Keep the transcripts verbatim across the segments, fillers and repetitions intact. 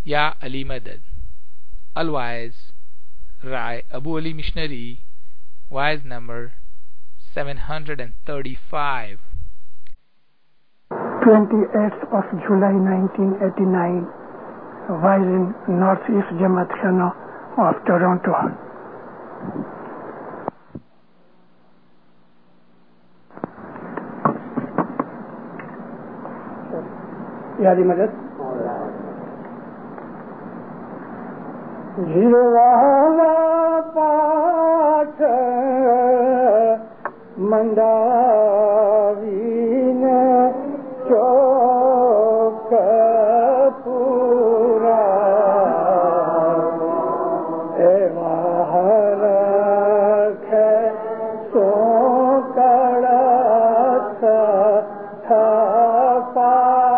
Ya Ali Madad. Al-Waiz, Rai Abu Ali Missionary, Wise number seven hundred thirty-five. twenty-eighth of July nineteen eighty-nine, Wise in Northeast Jamaat Khana of Toronto. Ya Ali Madad. Jirwala path mandavine chok pura evaharakhe so kadatha thapa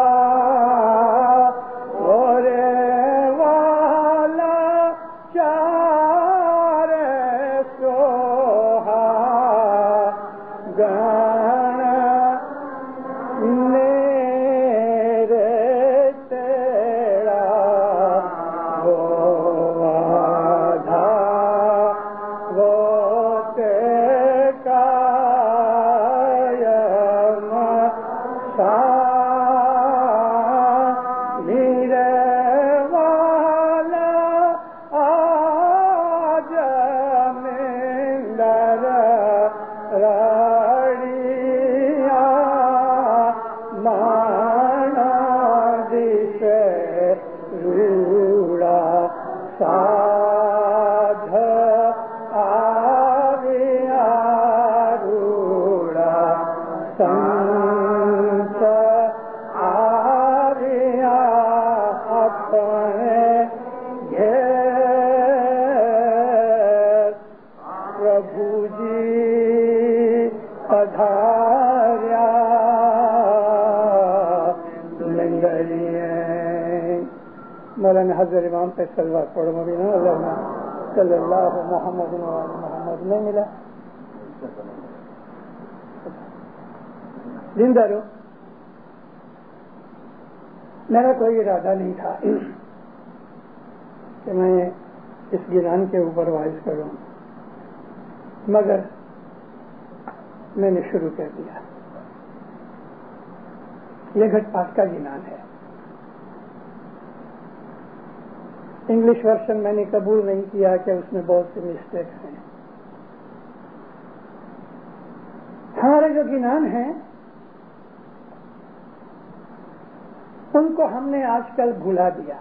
مولانا حضرت امام پہ صلوات پڑھو مبینہ اللہ صلی اللہ محمد محمد نہیں ملا زندہ رہو. میرا کوئی ارادہ نہیں تھا کہ میں اس گنان کے اوپر وائز کروں، مگر میں نے شروع کر دیا. یہ گھٹ پاٹ کا گنان ہے. انگلش ورژن میں نے قبول نہیں کیا کہ اس میں بہت سی مسٹیکس ہیں. ہمارے جو گنان ہیں ان کو ہم نے آج کل بھلا دیا.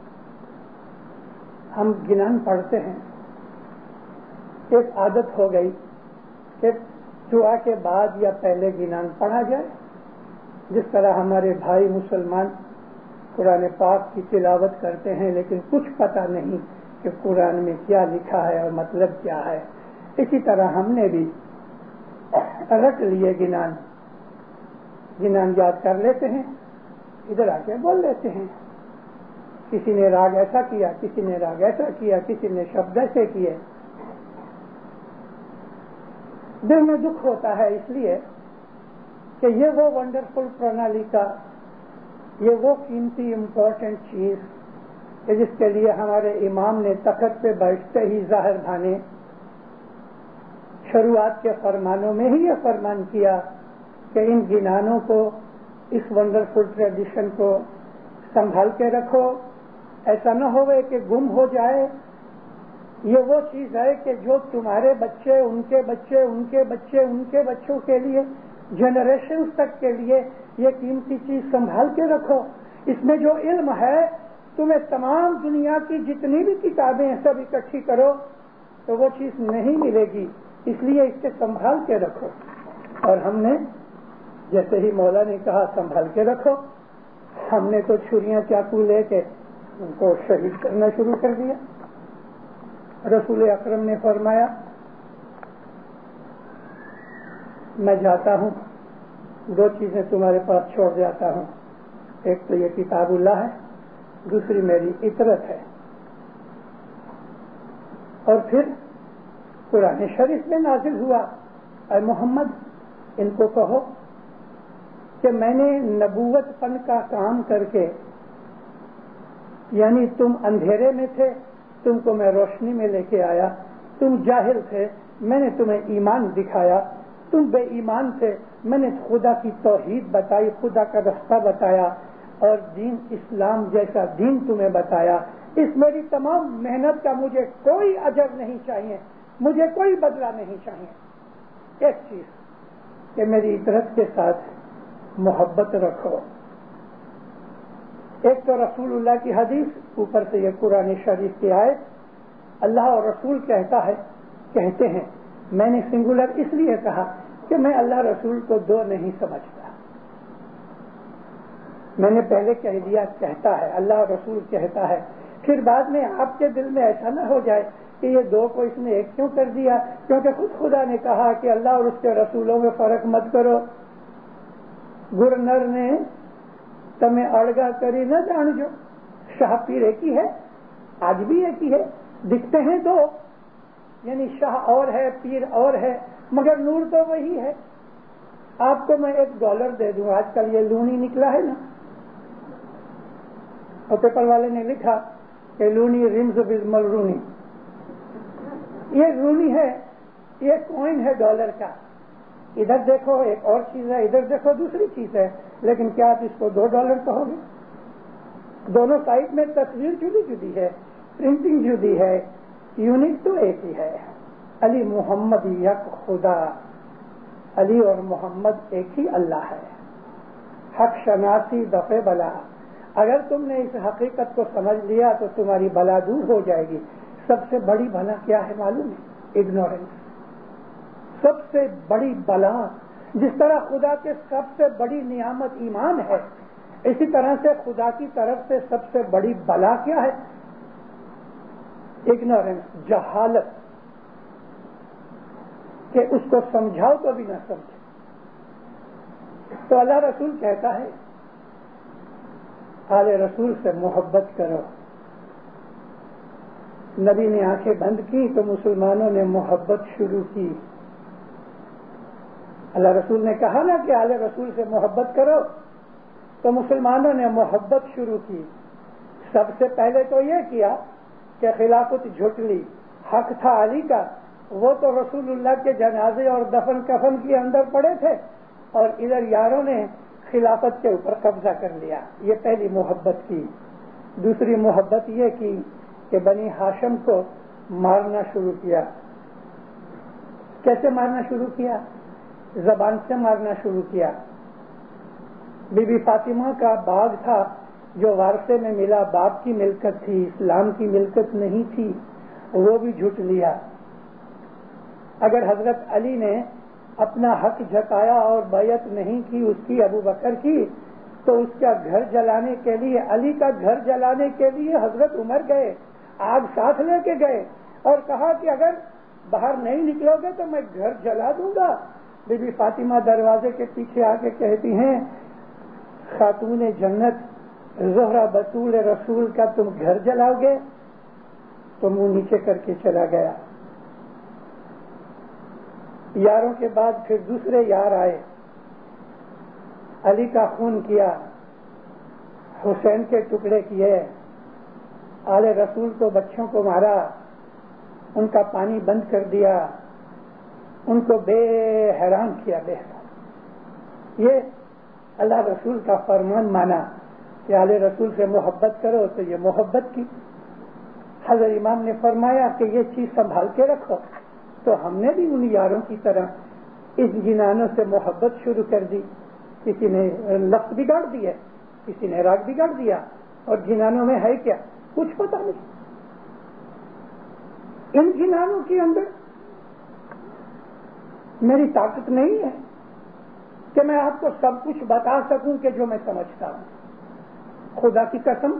ہم گنان پڑھتے ہیں، ایک عادت ہو گئی کہ دعا کے بعد یا پہلے گنان پڑھا جائے. جس طرح ہمارے بھائی مسلمان قرآن پاک کی تلاوت کرتے ہیں لیکن کچھ پتہ نہیں کہ قرآن میں کیا لکھا ہے اور مطلب کیا ہے، اسی طرح ہم نے بھی رٹ لیے گنان. گنان یاد کر لیتے ہیں، ادھر آ کے بول لیتے ہیں. کسی نے راگ ایسا کیا، کسی نے راگ ایسا کیا، کسی نے شبد ایسے کیے. دل میں دکھ ہوتا ہے اس لیے کہ یہ وہ ونڈرفل پرنالی کا، یہ وہ قیمتی امپورٹنٹ چیز کہ جس کے لیے ہمارے امام نے تخت پہ بیٹھتے ہی ظاہر بھانے شروعات کے فرمانوں میں ہی یہ فرمان کیا کہ ان گنانوں کو، اس ونڈرفل ٹریڈیشن کو سنبھال کے رکھو، ایسا نہ ہوئے کہ گم ہو جائے. یہ وہ چیز ہے کہ جو تمہارے بچے، ان کے بچے، ان کے بچے، ان کے بچوں کے لیے، جنریشنز تک کے لیے یہ قیمتی چیز سنبھال کے رکھو. اس میں جو علم ہے تمہیں تمام دنیا کی جتنی بھی کتابیں ہیں سب اکٹھی کرو تو وہ چیز نہیں ملے گی. اس لیے اس کے سنبھال کے رکھو. اور ہم نے جیسے ہی مولا نے کہا سنبھال کے رکھو، ہم نے تو چھریاں چاقو لے کے ان کو شہید کرنا شروع کر دیا. رسول اکرم نے فرمایا میں جاتا ہوں، دو چیزیں تمہارے پاس چھوڑ جاتا ہوں، ایک تو یہ کتاب اللہ ہے، دوسری میری عطرت ہے. اور پھر قرآن شریف میں نازل ہوا، اے محمد ان کو کہو کہ میں نے نبوت پن کا کام کر کے یعنی تم اندھیرے میں تھے، تم کو میں روشنی میں لے کے آیا، تم جاہل تھے، میں نے تمہیں ایمان دکھایا، تم بے ایمان تھے، میں نے خدا کی توحید بتائی، خدا کا رستہ بتایا اور دین اسلام جیسا دین تمہیں بتایا۔ اس میری تمام محنت کا مجھے کوئی اجر نہیں چاہیے، مجھے کوئی بدلہ نہیں چاہیے، ایک چیز کہ میری اطاعت کے ساتھ محبت رکھو۔ ایک تو رسول اللہ کی حدیث، اوپر سے یہ قرآن شریف کی آیت۔ اللہ اور رسول کہتا ہے کہتے ہیں، میں نے سنگولر اس لیے کہا کہ میں اللہ رسول کو دو نہیں سمجھتا۔ میں نے پہلے کہہ دیا کہتا ہے، اللہ رسول کہتا ہے، پھر بعد میں آپ کے دل میں ایسا نہ ہو جائے کہ یہ دو کو اس نے ایک کیوں کر دیا، کیونکہ خود خدا نے کہا کہ اللہ اور اس کے رسولوں میں فرق مت کرو۔ گورنر نے تمہیں اڑگا کری نہ جان جو، شاہ پیر ایک ہی ہے، آج بھی ایک ہی ہے، دکھتے ہیں دو، یعنی شاہ اور ہے پیر اور ہے، مگر نور تو وہی ہے۔ آپ کو میں ایک ڈالر دے دوں، آج کل یہ لونی نکلا ہے نا، اور پیپر والے نے لکھا کہ لونی رمز بزمل رونی، یہ رونی ہے، یہ کوئن ہے ڈالر کا، ادھر دیکھو ایک اور چیز ہے، ادھر دیکھو دوسری چیز ہے، لیکن کیا آپ اس کو دو ڈالر کہو گے؟ دونوں سائڈ میں تصویر جدی جدی ہے، پرنٹنگ جدی ہے، یونٹ تو ایک ہی ہے۔ علی محمد یک خدا، علی اور محمد ایک ہی اللہ ہے۔ حق شناسی دفع بلا، اگر تم نے اس حقیقت کو سمجھ لیا تو تمہاری بلا دور ہو جائے گی۔ سب سے بڑی بلا کیا ہے معلوم ہے؟ اگنورینس، سب سے بڑی بلا۔ جس طرح خدا کے سب سے بڑی نعمت ایمان ہے، اسی طرح سے خدا کی طرف سے سب سے بڑی بلا کیا ہے؟ اگنورینس، جہالت، کہ اس کو سمجھاؤ تو بھی نہ سمجھے۔ تو اللہ رسول کہتا ہے آل رسول سے محبت کرو۔ نبی نے آنکھیں بند کی تو مسلمانوں نے محبت شروع کی۔ اللہ رسول نے کہا نا کہ آل رسول سے محبت کرو، تو مسلمانوں نے محبت شروع کی۔ سب سے پہلے تو یہ کیا کہ خلافت جھٹ لی، حق تھا علی کا، وہ تو رسول اللہ کے جنازے اور دفن کفن کے اندر پڑے تھے، اور ادھر یاروں نے خلافت کے اوپر قبضہ کر لیا۔ یہ پہلی محبت کی۔ دوسری محبت یہ کی کہ بنی ہاشم کو مارنا شروع کیا۔ کیسے مارنا شروع کیا؟ زبان سے مارنا شروع کیا۔ بی بی فاطمہ کا باغ تھا جو وارثے میں ملا، باپ کی ملکت تھی، اسلام کی ملکت نہیں تھی، وہ بھی جھٹ لیا۔ اگر حضرت علی نے اپنا حق جتایا اور بیعت نہیں کی اس کی، ابو بکر کی، تو اس کا گھر جلانے کے لیے، علی کا گھر جلانے کے لیے حضرت عمر گئے، آگ ساتھ لے کے گئے اور کہا کہ اگر باہر نہیں نکلو گے تو میں گھر جلا دوں گا۔ بی بی فاطمہ دروازے کے پیچھے آ کے کہتی ہیں، خاتون جنت زہرا بطول رسول کا تم گھر جلاؤ گے؟ تو منہ نیچے کر کے چلا گیا۔ یاروں کے بعد پھر دوسرے یار آئے، علی کا خون کیا، حسین کے ٹکڑے کیے، آل رسول کو بچوں کو مارا، ان کا پانی بند کر دیا، ان کو بے حیران کیا بے حیران۔ یہ اللہ رسول کا فرمان مانا کہ آل رسول سے محبت کرو، تو یہ محبت کی۔ حضرت امام نے فرمایا کہ یہ چیز سنبھال کے رکھو، تو ہم نے بھی ان یاروں کی طرح اس جنانوں سے محبت شروع کر دی۔ کسی نے لفظ بگاڑ دیے، کسی نے راگ بگاڑ دیا، اور جنانوں میں ہے کیا کچھ پتہ نہیں۔ ان جنانوں کے اندر میری طاقت نہیں ہے کہ میں آپ کو سب کچھ بتا سکوں کہ جو میں سمجھتا ہوں۔ خدا کی قسم،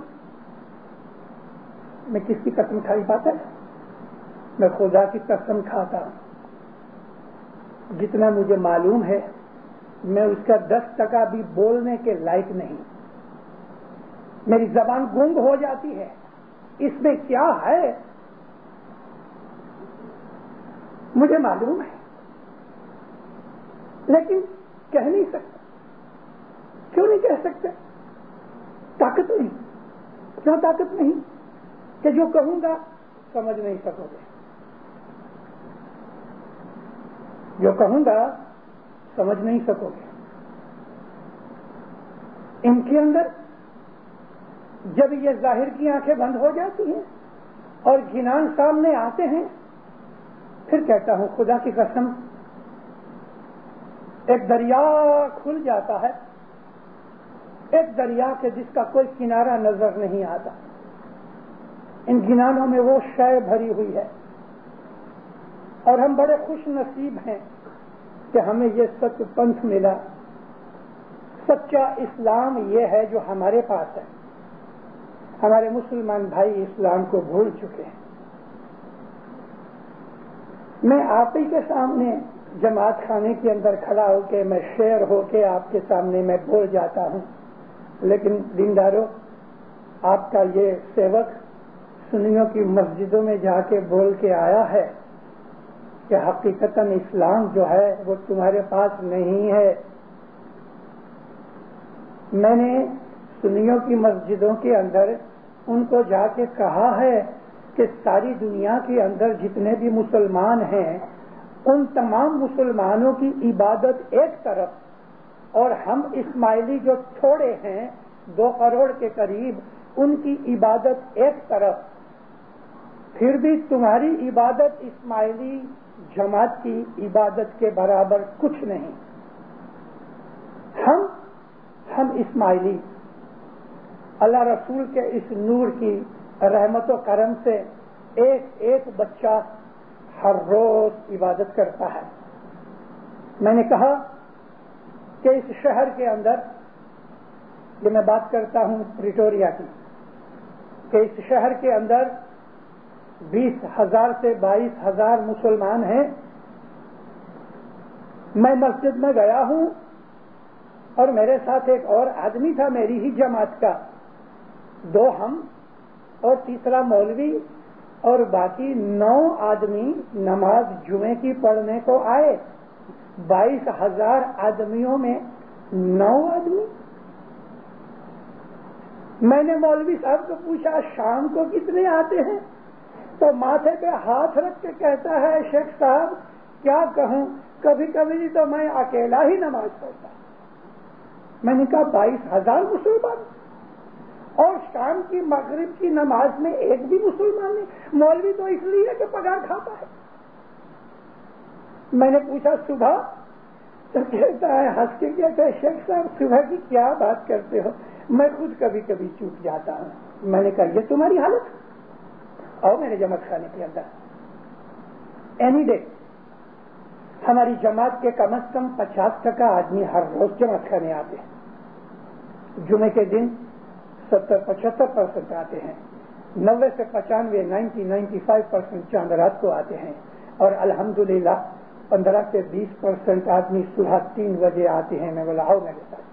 میں کس کی قسم کھائی بات ہے؟ میں خدا کی قسم کھاتا ہوں، جتنا مجھے معلوم ہے میں اس کا دس ٹکا بھی بولنے کے لائق نہیں۔ میری زبان گونگ ہو جاتی ہے، اس میں کیا ہے مجھے معلوم ہے، لیکن کہہ نہیں سکتا۔ کیوں نہیں کہہ سکتے؟ طاقت نہیں۔ کیوں طاقت نہیں کہ جو کہوں گا سمجھ نہیں سکو گے، جو کہوں گا سمجھ نہیں سکو گے۔ ان کے اندر جب یہ ظاہر کی آنکھیں بند ہو جاتی ہیں اور گنان سامنے آتے ہیں، پھر کہتا ہوں خدا کی قسم ایک دریا کھل جاتا ہے، ایک دریا کے جس کا کوئی کنارہ نظر نہیں آتا۔ ان گنانوں میں وہ شے بھری ہوئی ہے، اور ہم بڑے خوش نصیب ہیں کہ ہمیں یہ سچ پنتھ ملا۔ سچا اسلام یہ ہے جو ہمارے پاس ہے۔ ہمارے مسلمان بھائی اسلام کو بھول چکے ہیں۔ میں آپ ہی کے سامنے جماعت خانے کے اندر کھڑا ہو کے میں شعر ہو کے آپ کے سامنے میں بول جاتا ہوں، لیکن دینداروں، آپ کا یہ سیوک سنیوں کی مسجدوں میں جا کے بول کے آیا ہے کہ حقیقتاً اسلام جو ہے وہ تمہارے پاس نہیں ہے۔ میں نے سنیوں کی مسجدوں کے اندر ان کو جا کے کہا ہے کہ ساری دنیا کے اندر جتنے بھی مسلمان ہیں ان تمام مسلمانوں کی عبادت ایک طرف، اور ہم اسماعیلی جو تھوڑے ہیں دو کروڑ کے قریب ان کی عبادت ایک طرف، پھر بھی تمہاری عبادت اسماعیلی جماعت کی عبادت کے برابر کچھ نہیں۔ ہم ہم اسماعیلی اللہ رسول کے اس نور کی رحمت و کرم سے ایک ایک بچہ ہر روز عبادت کرتا ہے۔ میں نے کہا کہ اس شہر کے اندر، یہ میں بات کرتا ہوں پریٹوریا کی، کہ اس شہر کے اندر بیس ہزار سے بائیس ہزار مسلمان ہیں۔ میں مسجد میں گیا ہوں اور میرے ساتھ ایک اور آدمی تھا میری ہی جماعت کا، دو ہم اور تیسرا مولوی، اور باقی نو آدمی نماز جمعے کی پڑھنے کو آئے۔ بائیس ہزار آدمیوں میں نو آدمی۔ میں نے مولوی صاحب کو پوچھا شام کو کتنے آتے ہیں؟ تو ماتھے پہ ہاتھ رکھ کے کہتا ہے شیخ صاحب کیا کہوں، کبھی کبھی تو میں اکیلا ہی نماز پڑھتا۔ میں نے کہا بائیس ہزار مسلمان، اور شام کی مغرب کی نماز میں ایک بھی مسلمان نہیں۔ مولوی تو اس لیے کہ پگار کھاتا ہے۔ میں نے پوچھا صبح، تو کہتا ہے ہنس کے کہتا ہے شیخ صاحب صبح کی کیا بات کرتے ہو، میں خود کبھی کبھی چوک جاتا ہوں۔ میں نے کہا یہ تمہاری حالت؟ اور میرے جماعت خانے کے اندر اینی ڈے ہماری جماعت کے کم از کم پچاس ٹکا آدمی ہر روز جماعت خانے آتے ہیں۔ جمعے کے دن ستر پچہتر پرسنٹ آتے ہیں، نوے سے پچانوے نائنٹی نائنٹی فائیو پرسنٹ چاند رات کو آتے ہیں، اور الحمدللہ پندرہ سے بیس پرسنٹ آدمی صبح تین بجے آتے ہیں۔ میں بولا آؤ میرے ساتھ۔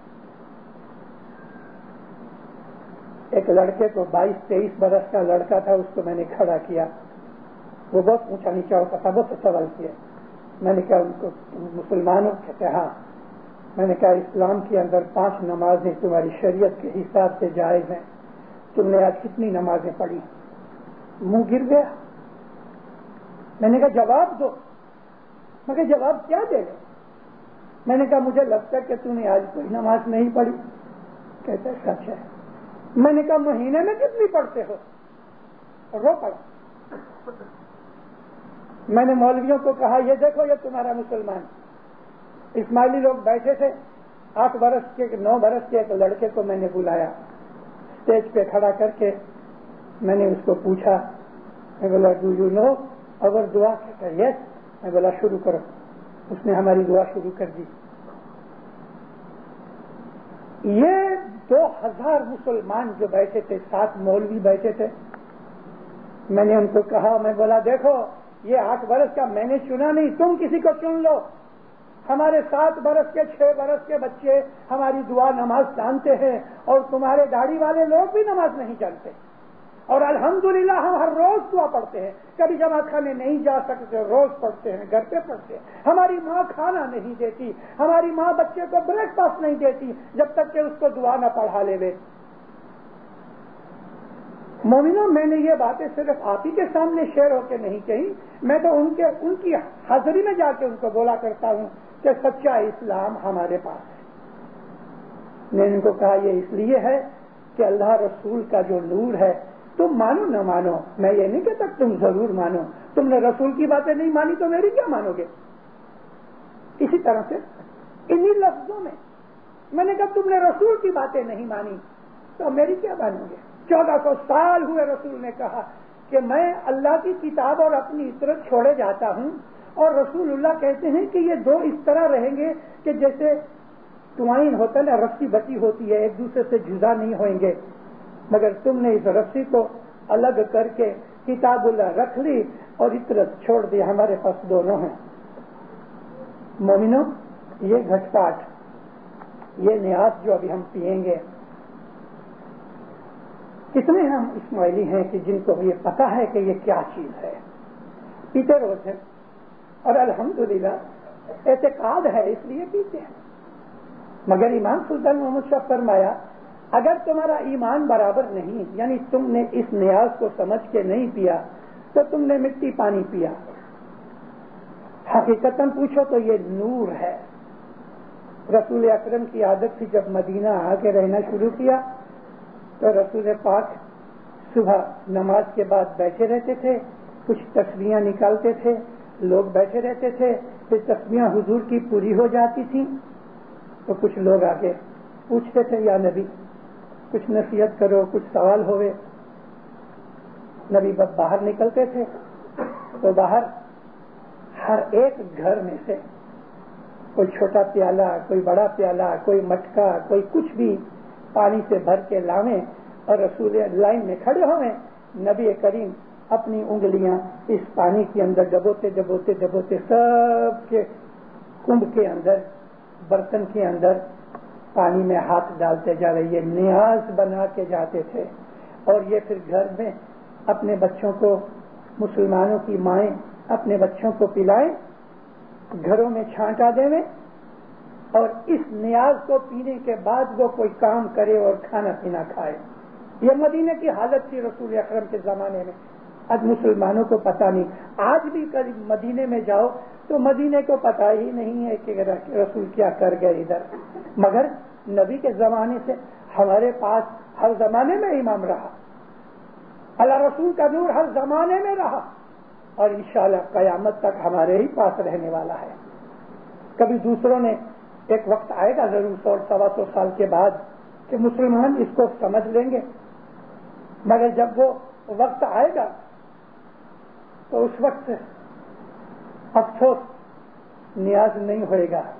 ایک لڑکے کو بائیس تیئیس برس کا لڑکا تھا، اس کو میں نے کھڑا کیا، وہ بہت اونچا نیچا ہوتا تھا، بہت سوال کیا۔ میں نے کہا ان کو مسلمانوں کہتے ہاں۔ میں نے کہا اسلام کے اندر پانچ نمازیں تمہاری شریعت کے حساب سے جائز ہیں، تم نے آج کتنی نمازیں پڑھی؟ منہ گر گیا۔ میں نے کہا جواب دو۔ میں کہا جواب کیا دے گا؟ میں نے کہا مجھے لگتا ہے کہ تم نے آج کوئی نماز نہیں پڑھی۔ کہتا ہے سچ ہے۔ میں نے کہا مہینے میں کتنی پڑھتے ہو؟ رو پڑا۔ میں نے مولویوں کو کہا یہ دیکھو یہ تمہارا مسلمان۔ اسماعیلی لوگ بیٹھے تھے، آٹھ برس کے نو برس کے ایک لڑکے کو میں نے بلایا، اسٹیج پہ کھڑا کر کے میں نے اس کو پوچھا، میں بولا ڈو یو نو اور دعا؟ کہتا ہے یس۔ میں بولا شروع کرو۔ اس نے ہماری دعا شروع کر دی۔ یہ دو ہزار مسلمان جو بیٹھے تھے، سات مولوی بیٹھے تھے، میں نے ان کو کہا، میں بولا دیکھو یہ آٹھ برس کا میں نے چنا نہیں، تم کسی کو چن لو۔ ہمارے سات برس کے چھ برس کے بچے ہماری دعا نماز جانتے ہیں، اور تمہارے داڑھی والے لوگ بھی نماز نہیں جانتے، اور الحمدللہ ہم ہر روز دعا پڑھتے ہیں۔ کبھی جماعت خانے نہیں جا سکتے، روز پڑھتے ہیں، گھر پہ پڑھتے ہیں۔ ہماری ماں کھانا نہیں دیتی، ہماری ماں بچے کو بریک فاسٹ نہیں دیتی جب تک کہ اس کو دعا نہ پڑھا لے۔ مومنوں، میں نے یہ باتیں صرف آپ ہی کے سامنے شیئر ہو کے نہیں کہی، میں تو ان کے ان کی حاضری میں جا کے ان کو بولا کرتا ہوں کہ سچا اسلام ہمارے پاس ہے۔ میں نے ان کو کہا یہ اس لیے ہے کہ اللہ رسول کا جو نور ہے، تم مانو نہ مانو، میں یہ نہیں کہتا تم ضرور مانو، تم نے رسول کی باتیں نہیں مانی تو میری کیا مانو گے؟ اسی طرح سے انہی لفظوں میں میں نے کہا تم نے رسول کی باتیں نہیں مانی تو میری کیا مانو گے؟ چودہ سو سال ہوئے رسول نے کہا کہ میں اللہ کی کتاب اور اپنی عطرت چھوڑے جاتا ہوں، اور رسول اللہ کہتے ہیں کہ یہ دو اس طرح رہیں گے کہ جیسے ٹوائن ہوتا ہے نا، رسی بٹی ہوتی ہے، ایک دوسرے سے جدا نہیں ہوئیں گے، مگر تم نے اس رسی کو الگ کر کے کتاب اللہ رکھ لی اور عطرت چھوڑ دی، ہمارے پاس دونوں ہیں۔ مومنوں، یہ گھٹ پاٹ، یہ نیاز جو ابھی ہم پئیں گے، کتنے ہم اسماعیلی ہیں کہ جن کو یہ پتا ہے کہ یہ کیا چیز ہے، پیتے روز ہیں اور الحمدللہ اعتقاد ہے اس لیے پیتے ہیں، مگر امام سلطان محمد شاہ فرمایا اگر تمہارا ایمان برابر نہیں، یعنی تم نے اس نیاز کو سمجھ کے نہیں پیا تو تم نے مٹی پانی پیا، حقیقتاً پوچھو تو یہ نور ہے۔ رسول اکرم کی عادت تھی جب مدینہ آ کے رہنا شروع کیا تو رسول پاک صبح نماز کے بعد بیٹھے رہتے تھے، کچھ تسبیحاں نکالتے تھے، لوگ بیٹھے رہتے تھے، پھر تسبیحاں حضور کی پوری ہو جاتی تھیں تو کچھ لوگ آگے پوچھتے تھے یا نبی کچھ نصیحت کرو، کچھ سوال ہوئے۔ نبی بس باہر نکلتے تھے تو باہر ہر ایک گھر میں سے کوئی چھوٹا پیالہ، کوئی بڑا پیالہ، کوئی مٹکا، کوئی کچھ بھی پانی سے بھر کے لاویں اور رسول لائن میں کھڑے ہوئے، نبی کریم اپنی انگلیاں اس پانی کے اندر ڈبوتے ڈبوتے ڈبوتے سب کے کنب کے اندر، برتن کے اندر پانی میں ہاتھ ڈالتے جا رہے، یہ نیاز بنا کے جاتے تھے، اور یہ پھر گھر میں اپنے بچوں کو، مسلمانوں کی مائیں اپنے بچوں کو پلائیں، گھروں میں چھانٹا دیں اور اس نیاز کو پینے کے بعد وہ کوئی کام کرے اور کھانا پینا کھائے۔ یہ مدینے کی حالت تھی رسول اکرم کے زمانے میں، آج مسلمانوں کو پتہ نہیں، آج بھی کبھی مدینے میں جاؤ تو مدینے کو پتہ ہی نہیں ہے کہ رسول کیا کر گئے ادھر، مگر نبی کے زمانے سے ہمارے پاس ہر زمانے میں امام رہا، اللہ رسول کا نور ہر زمانے میں رہا اور انشاءاللہ قیامت تک ہمارے ہی پاس رہنے والا ہے۔ کبھی دوسروں نے ایک وقت آئے گا ضرور سو سوا سو سال کے بعد کہ مسلمان اس کو سمجھ لیں گے، مگر جب وہ وقت آئے گا تو اس وقت افسوس نیاز نہیں ہوئے گا۔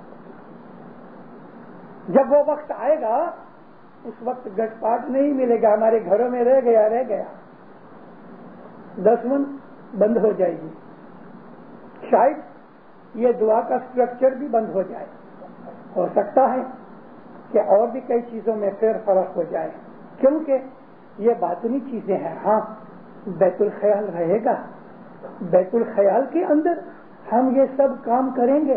جب وہ وقت آئے گا اس وقت گٹ پاٹ نہیں ملے گا، ہمارے گھروں میں رہ گیا رہ گیا دسمن بند ہو جائے گی، شاید یہ دعا کا سٹرکچر بھی بند ہو جائے، ہو سکتا ہے کہ اور بھی کئی چیزوں میں پھر فرق ہو جائے، کیونکہ یہ باطنی چیزیں ہیں۔ ہاں بیت الخیال رہے گا، بیت الخیال کے اندر ہم یہ سب کام کریں گے،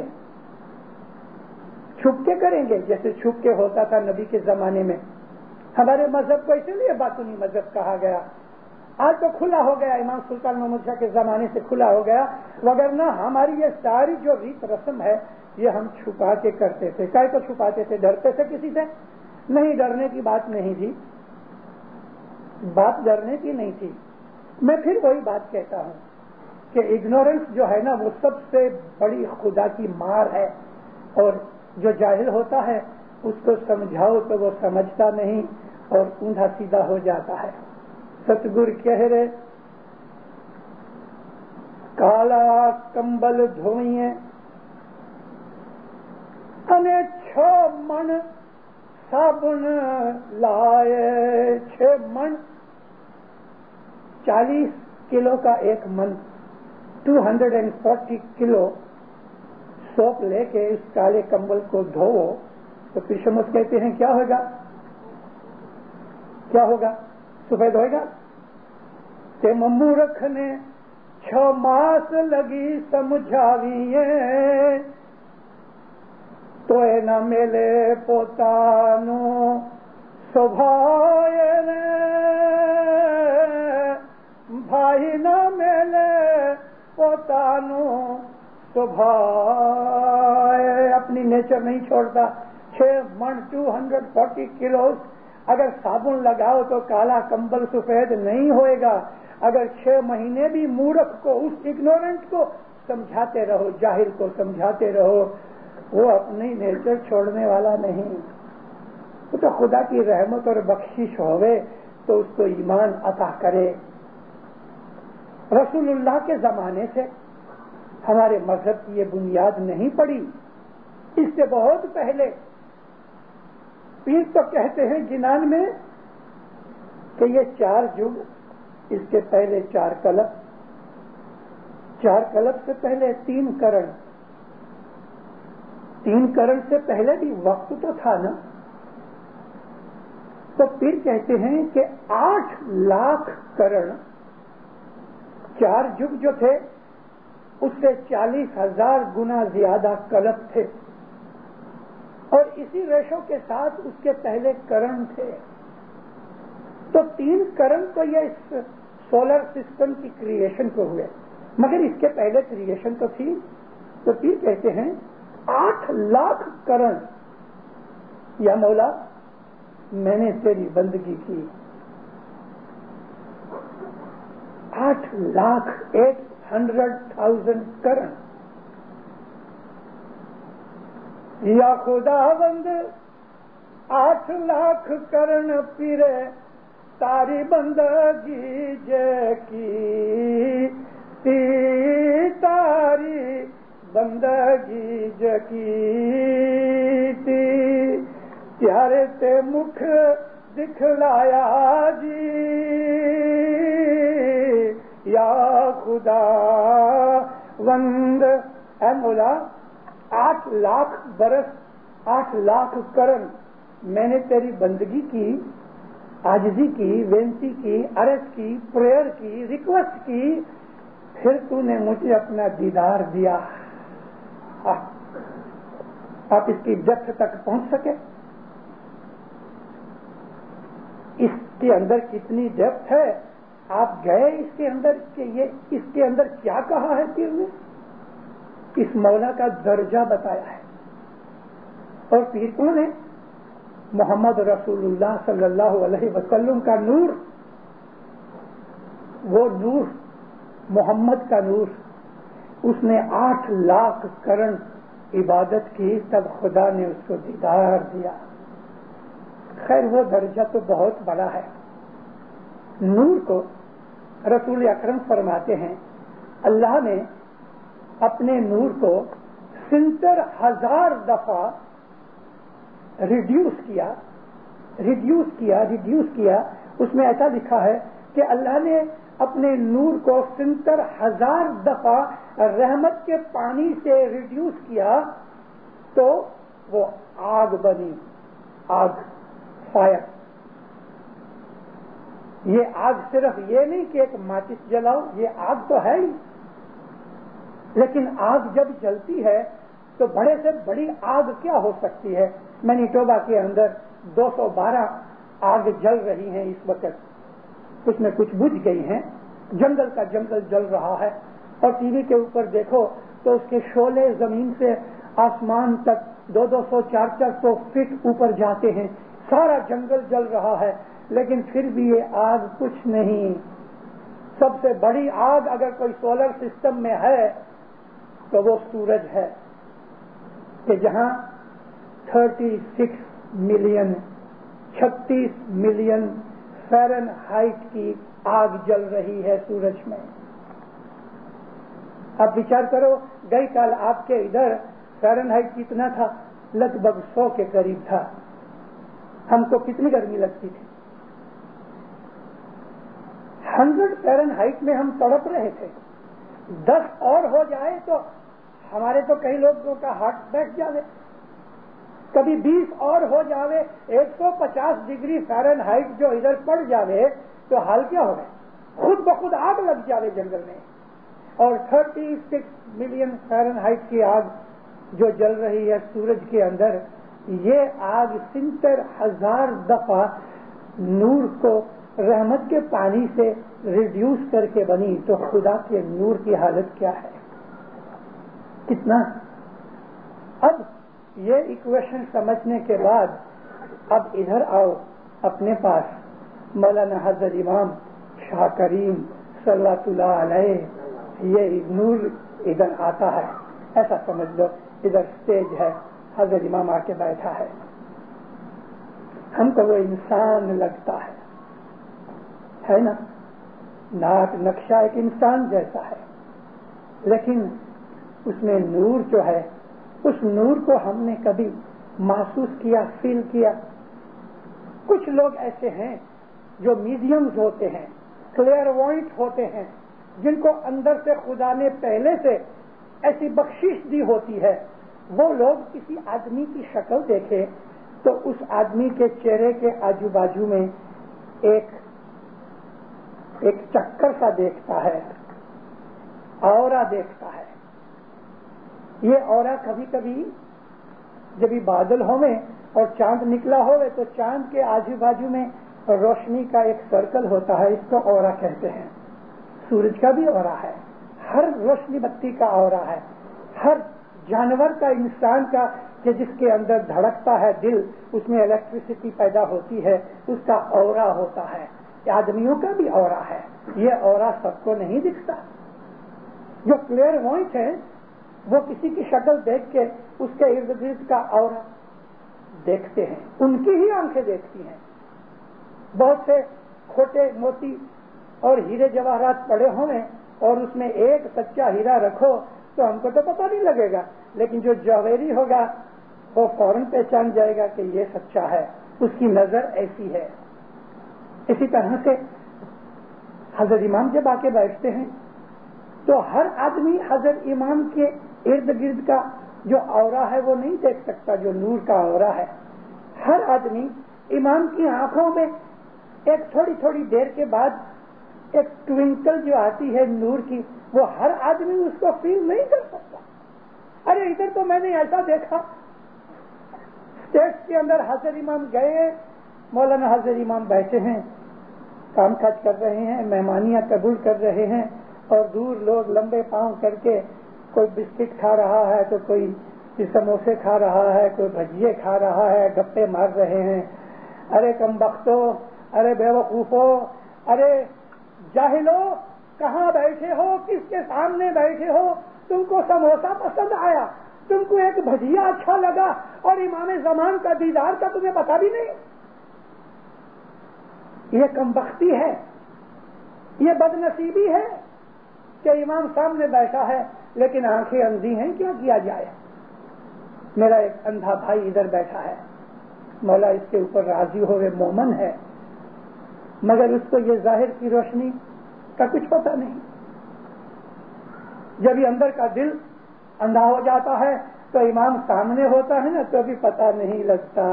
چھپ کے کریں گے جیسے چھپ کے ہوتا تھا نبی کے زمانے میں۔ ہمارے مذہب کو اسی لیے باطنی مذہب کہا گیا، آج تو کھلا ہو گیا، امام سلطان محمد شاہ کے زمانے سے کھلا ہو گیا، وگرنہ ہماری یہ ساری جو ریت رسم ہے یہ ہم چھپا کے کرتے تھے۔ کائے کو چھپاتے تھے؟ ڈرتے تھے کسی سے؟ نہیں، ڈرنے کی بات نہیں تھی، بات ڈرنے کی نہیں تھی۔ میں پھر وہی بات کہتا ہوں کہ اگنورنس جو ہے نا وہ سب سے بڑی خدا کی مار ہے، اور جو جاہل ہوتا ہے اس کو سمجھاؤ تو وہ سمجھتا نہیں اور اوندا سیدھا ہو جاتا ہے۔ ستگر کہہ رہے کالا کمبل دھوئیں انے چھ من صابن لائے، چھ من چالیس کلو کا ایک من، two hundred and forty kilo soap لے کے اس کالے کمبل کو دھوو تو پھر شمس کہتے ہیں کیا ہوگا؟ کیا ہوگا؟ سفید ہوگا؟ کہ ممو رکھنے چھ ماس لگی سمجھاویے تو اے نہ میلے پوتانو سبھائے تانو صبح اپنی نیچر نہیں چھوڑتا. چھ من ٹو ہنڈریڈ فورٹی کلوز اگر صابن لگاؤ تو کالا کمبل سفید نہیں ہوئے گا. اگر چھ مہینے بھی مورخ کو, اس اگنورنٹ کو سمجھاتے رہو, جاہل کو سمجھاتے رہو, وہ اپنی نیچر چھوڑنے والا نہیں. وہ تو خدا کی رحمت اور بخشش ہوئے تو اس کو ایمان عطا کرے. رسول اللہ کے زمانے سے ہمارے مذہب کی یہ بنیاد نہیں پڑی, اس سے بہت پہلے. پیر تو کہتے ہیں جنان میں کہ یہ چار جگ, اس کے پہلے چار کلب, چار کلب سے پہلے تین کرن, تین کرن سے پہلے بھی وقت تو تھا نا. تو پیر کہتے ہیں کہ آٹھ لاکھ کرن, چار جگ جو تھے اس سے چالیس ہزار گنا زیادہ کلب تھے, اور اسی ریشو کے ساتھ اس کے پہلے کرن تھے. تو تین کرن تو یہ اس سولر سسٹم کی کریشن کو ہوئے, مگر اس کے پہلے کریشن تو تھی. تو پیر کہتے ہیں آٹھ لاکھ کرن, یا مولا میں نے تیری بندگی کی. آٹھ لاکھ ایٹ ہنڈریڈ تھاؤزینڈ کرن. یا خدا بند آٹھ لاکھ کرن پیرے تاری بندگی جے کی, تی تاری بندگی جے کی تی, پیارے تے مکھ دکھلایا جی. یا خدا وند اے مولا آٹھ لاکھ برس, آٹھ لاکھ کرن میں نے تیری بندگی کی, عاجزی کی, وینتی کی, عرض کی, پریئر کی, ریکویسٹ کی, پھر تو نے مجھے اپنا دیدار دیا. آپ اس کی ڈیپتھ تک پہنچ سکے؟ اس کے اندر کتنی ڈیپتھ ہے؟ آپ گئے اس کے اندر کہ یہ اس کے اندر کیا کہا ہے پیر نے؟ اس مولا کا درجہ بتایا ہے. اور پیر کون ہے؟ محمد رسول اللہ صلی اللہ علیہ وسلم کا نور. وہ نور محمد کا نور, اس نے آٹھ لاکھ کرن عبادت کی, تب خدا نے اس کو دیدار دیا. خیر وہ درجہ تو بہت بڑا ہے. نور کو رسول اکرم فرماتے ہیں اللہ نے اپنے نور کو ستر ہزار دفعہ ریڈیوس کیا ریڈیوس کیا ریڈیوس کیا اس میں ایسا لکھا ہے کہ اللہ نے اپنے نور کو ستر ہزار دفعہ رحمت کے پانی سے ریڈیوس کیا تو وہ آگ بنی. آگ, فائر. یہ آگ صرف یہ نہیں کہ ایک ماچس جلاؤ, یہ آگ تو ہے ہی, لیکن آگ جب جلتی ہے تو بڑے سے بڑی آگ کیا ہو سکتی ہے؟ مینیٹوبا کے اندر دو سو بارہ آگ جل رہی ہیں اس وقت, کچھ میں کچھ بجھ گئی ہیں, جنگل کا جنگل جل رہا ہے, اور ٹی وی کے اوپر دیکھو تو اس کے شعلے زمین سے آسمان تک دو دو سو چار چار سو فٹ اوپر جاتے ہیں, سارا جنگل جل رہا ہے, لیکن پھر بھی یہ آگ کچھ نہیں. سب سے بڑی آگ اگر کوئی سولر سسٹم میں ہے تو وہ سورج ہے, کہ جہاں تھرٹی سکس ملین چھتیس ملین فیرن ہائٹ کی آگ جل رہی ہے سورج میں. اب وچار کرو, گئی کال آپ کے ادھر فیرن ہائٹ کتنا تھا؟ لگ بھگ سو کے قریب تھا. ہم کو کتنی گرمی لگتی تھی؟ ہنڈریڈ فیرن ہائٹ میں ہم تڑپ رہے تھے. دس اور ہو جائے تو ہمارے تو کئی لوگوں کا ہارٹ بیٹھ جاوے. کبھی بیس اور ہو جاوے, ایک سو پچاس ڈگری فیرن ہائٹ جو ادھر پڑ جاوے تو حال کیا ہو گئے؟ خود بخود آگ لگ جاوے جنگل میں. اور thirty six million Fahrenheit کی آگ جو جل رہی ہے سورج کے اندر, یہ آگ ستر ہزار دفعہ نور کو رحمت کے پانی سے ریڈیوس کر کے بنی تو خدا کے نور کی حالت کیا ہے؟ کتنا؟ اب یہ ایکویشن سمجھنے کے بعد اب ادھر آؤ اپنے پاس مولانا حضرت امام شاہ کریم صلی اللہ علیہ، یہ نور ادھر آتا ہے، ایسا سمجھ لو ادھر سٹیج ہے، حضرت امام آ کے بیٹھا ہے، ہم کو وہ انسان لگتا ہے ہے نا، ناک نقشہ ایک انسان جیسا ہے، لیکن اس میں نور جو ہے، اس نور کو ہم نے کبھی محسوس کیا، فیل کیا؟ کچھ لوگ ایسے ہیں جو میڈیمز ہوتے ہیں، کلیئر وائٹ ہوتے ہیں، جن کو اندر سے خدا نے پہلے سے ایسی بخشش دی ہوتی ہے، وہ لوگ کسی آدمی کی شکل دیکھے تو اس آدمی کے چہرے کے آجو باجو میں ایک ایک چکر سا دیکھتا ہے، اورا دیکھتا ہے۔ یہ اورا کبھی کبھی جب بادل ہوئے اور چاند نکلا ہوئے تو چاند کے آجو باجو میں روشنی کا ایک سرکل ہوتا ہے، اس کو اورا کہتے ہیں۔ سورج کا بھی اورا ہے، ہر روشنی بتی کا اورا ہے، ہر جانور کا، انسان کا کہ جس کے اندر دھڑکتا ہے دل، اس میں الیکٹریسٹی پیدا ہوتی ہے، اس کا اورا ہوتا ہے۔ آدمیوں کا بھی اورا ہے، یہ اورا سب کو نہیں دکھتا۔ جو کلیئر وائٹ ہے وہ کسی کی شکل دیکھ کے اس کے ارد گرد کا اورا دیکھتے ہیں، ان کی ہی آنکھیں دیکھتی ہیں۔ بہت سے کھوٹے موتی اور ہیرے جواہرات پڑے ہوئے اور اس میں ایک سچا ہیرا رکھو تو ہم کو تو پتہ نہیں لگے گا، لیکن جو جوہری ہوگا وہ فوراً پہچان جائے گا کہ یہ سچا ہے، اس کی نظر ایسی ہے۔ اسی طرح سے حضرت امام جب آ کے بیٹھتے ہیں تو ہر آدمی حضرت امام کے ارد گرد کا جو اورا ہے وہ نہیں دیکھ سکتا، جو نور کا اورا ہے۔ ہر آدمی امام کی آنکھوں میں ایک تھوڑی تھوڑی دیر کے بعد ایک ٹوینکل جو آتی ہے نور کی، وہ ہر آدمی اس کو فیل نہیں کر سکتا۔ ارے ادھر تو میں نے ایسا دیکھا، اسٹیج کے اندر حضرت امام گئے، مولانا حضرت امام بیٹھے ہیں، کام کاج کر رہے ہیں، مہمانیاں قبول کر رہے ہیں، اور دور لوگ لمبے پاؤں کر کے کوئی بسکٹ کھا رہا ہے تو کوئی سموسے کھا رہا ہے، کوئی بھجیے کھا رہا ہے، گپے مار رہے ہیں۔ ارے کم بختو، ارے بے وقوفو، ارے جاہلو، کہاں بیٹھے ہو، کس کے سامنے بیٹھے ہو؟ تم کو سموسا پسند آیا، تم کو ایک بھجیا اچھا لگا، اور امام زمان کا دیدار کا تمہیں پتا بھی نہیں۔ یہ کم بختی ہے، یہ بد نصیبی ہے کہ امام سامنے بیٹھا ہے لیکن آنکھیں اندھی ہیں، کیا کیا جائے؟ میرا ایک اندھا بھائی ادھر بیٹھا ہے، مولا اس کے اوپر راضی ہوئے، مومن ہے، مگر اس کو یہ ظاہر کی روشنی کا کچھ پتہ نہیں۔ جب یہ اندر کا دل اندھا ہو جاتا ہے تو امام سامنے ہوتا ہے نا تو بھی پتہ نہیں لگتا۔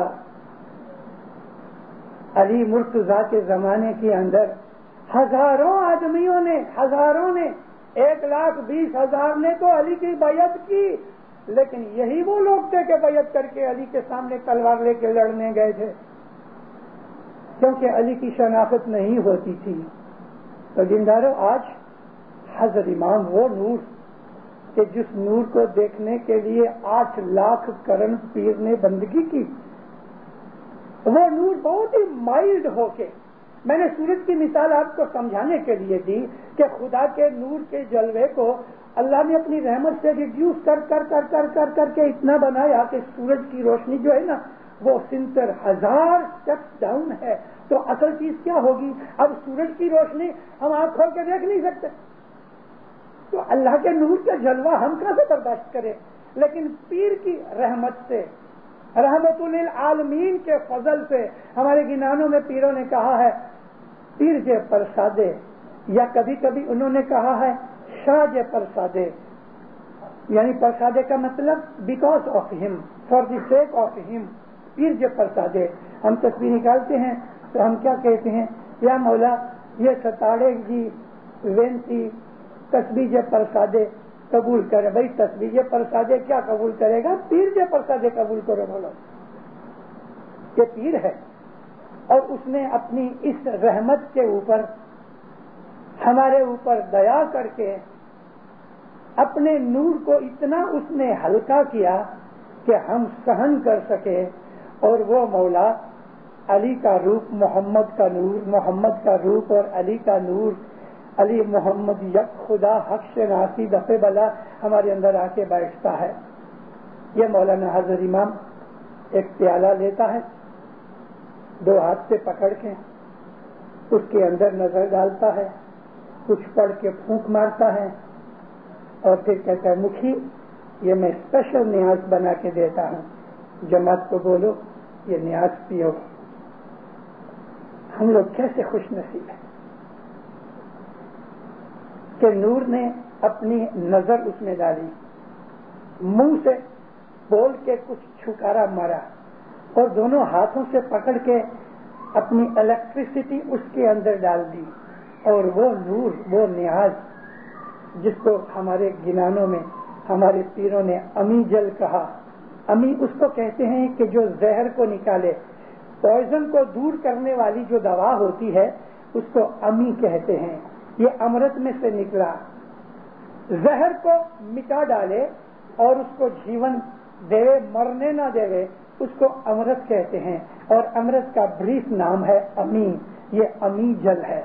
علی مرتضیٰ کے زمانے کے اندر ہزاروں آدمیوں نے ہزاروں نے ایک لاکھ بیس ہزار نے تو علی کی بیعت کی، لیکن یہی وہ لوگ تھے کہ بیعت کر کے علی کے سامنے تلوار لے کے لڑنے گئے تھے، کیونکہ علی کی شناخت نہیں ہوتی تھی۔ تو دیندارو، آج حضرت امام وہ نور کہ جس نور کو دیکھنے کے لیے آٹھ لاکھ کرن پیر نے بندگی کی، وہ نور بہت ہی مائلڈ ہو کے، میں نے سورج کی مثال آپ کو سمجھانے کے لیے دی کہ خدا کے نور کے جلوے کو اللہ نے اپنی رحمت سے ریڈیوس کر کر کر کر کر کر کے اتنا بنایا کہ سورج کی روشنی جو ہے نا وہ ستر ہزار اسٹیپس ڈاؤن ہے۔ تو اصل چیز کیا ہوگی؟ اب سورج کی روشنی ہم آنکھ کھول کے دیکھ نہیں سکتے، تو اللہ کے نور کا جلوہ ہم کیسے برداشت کریں؟ لیکن پیر کی رحمت سے، رحمت للعالمین کے فضل سے، ہمارے گنانوں میں پیروں نے کہا ہے پیر جے پرسادے، یا کبھی کبھی انہوں نے کہا ہے شاہ جے پرسادے، یعنی پرسادے کا مطلب بیکاز آف ہم، فار دی سیک آف ہم، پیر جے پرسادے۔ ہم تصویر نکالتے ہیں تو ہم کیا کہتے ہیں؟ یا مولا یہ ستاڑے جی وینتی تسبیح جے پرسادے قبول کرے۔ بھائی تسبیح جے پرسادے کیا قبول کرے گا؟ پیر جے پرسادے قبول کرو۔ بولو یہ پیر ہے اور اس نے اپنی اس رحمت کے اوپر ہمارے اوپر دیا کر کے اپنے نور کو اتنا اس نے ہلکا کیا کہ ہم سہن کر سکے، اور وہ مولا علی کا روپ محمد کا نور، محمد کا روپ اور علی کا نور، علی محمد یک خدا حق شناسی دفع بلا ہمارے اندر آ کے بیٹھتا ہے۔ یہ مولانا حضرت امام ایک پیالہ لیتا ہے، دو ہاتھ سے پکڑ کے اس کے اندر نظر ڈالتا ہے، کچھ پڑھ کے پھونک مارتا ہے اور پھر کہتا ہے مکھی یہ میں اسپیشل نیاز بنا کے دیتا ہوں، جماعت کو بولو یہ نیاز پیو۔ ہم لوگ کیسے خوش نصیب ہیں کہ نور نے اپنی نظر اس میں ڈالی، منہ سے بول کے کچھ چھکارا مارا اور دونوں ہاتھوں سے پکڑ کے اپنی الیکٹریسٹی اس کے اندر ڈال دی، اور وہ نور، وہ نیاز جس کو ہمارے گنانوں میں ہمارے پیروں نے امی جل کہا۔ امی اس کو کہتے ہیں کہ جو زہر کو نکالے، پوائزن کو دور کرنے والی جو دوا ہوتی ہے اس کو امی کہتے ہیں۔ یہ امرت میں سے نکلا، زہر کو مٹا ڈالے اور اس کو جیون دے، مرنے نہ دے، اس کو امرت کہتے ہیں، اور امرت کا بریف نام ہے امی۔ یہ امی جل ہے۔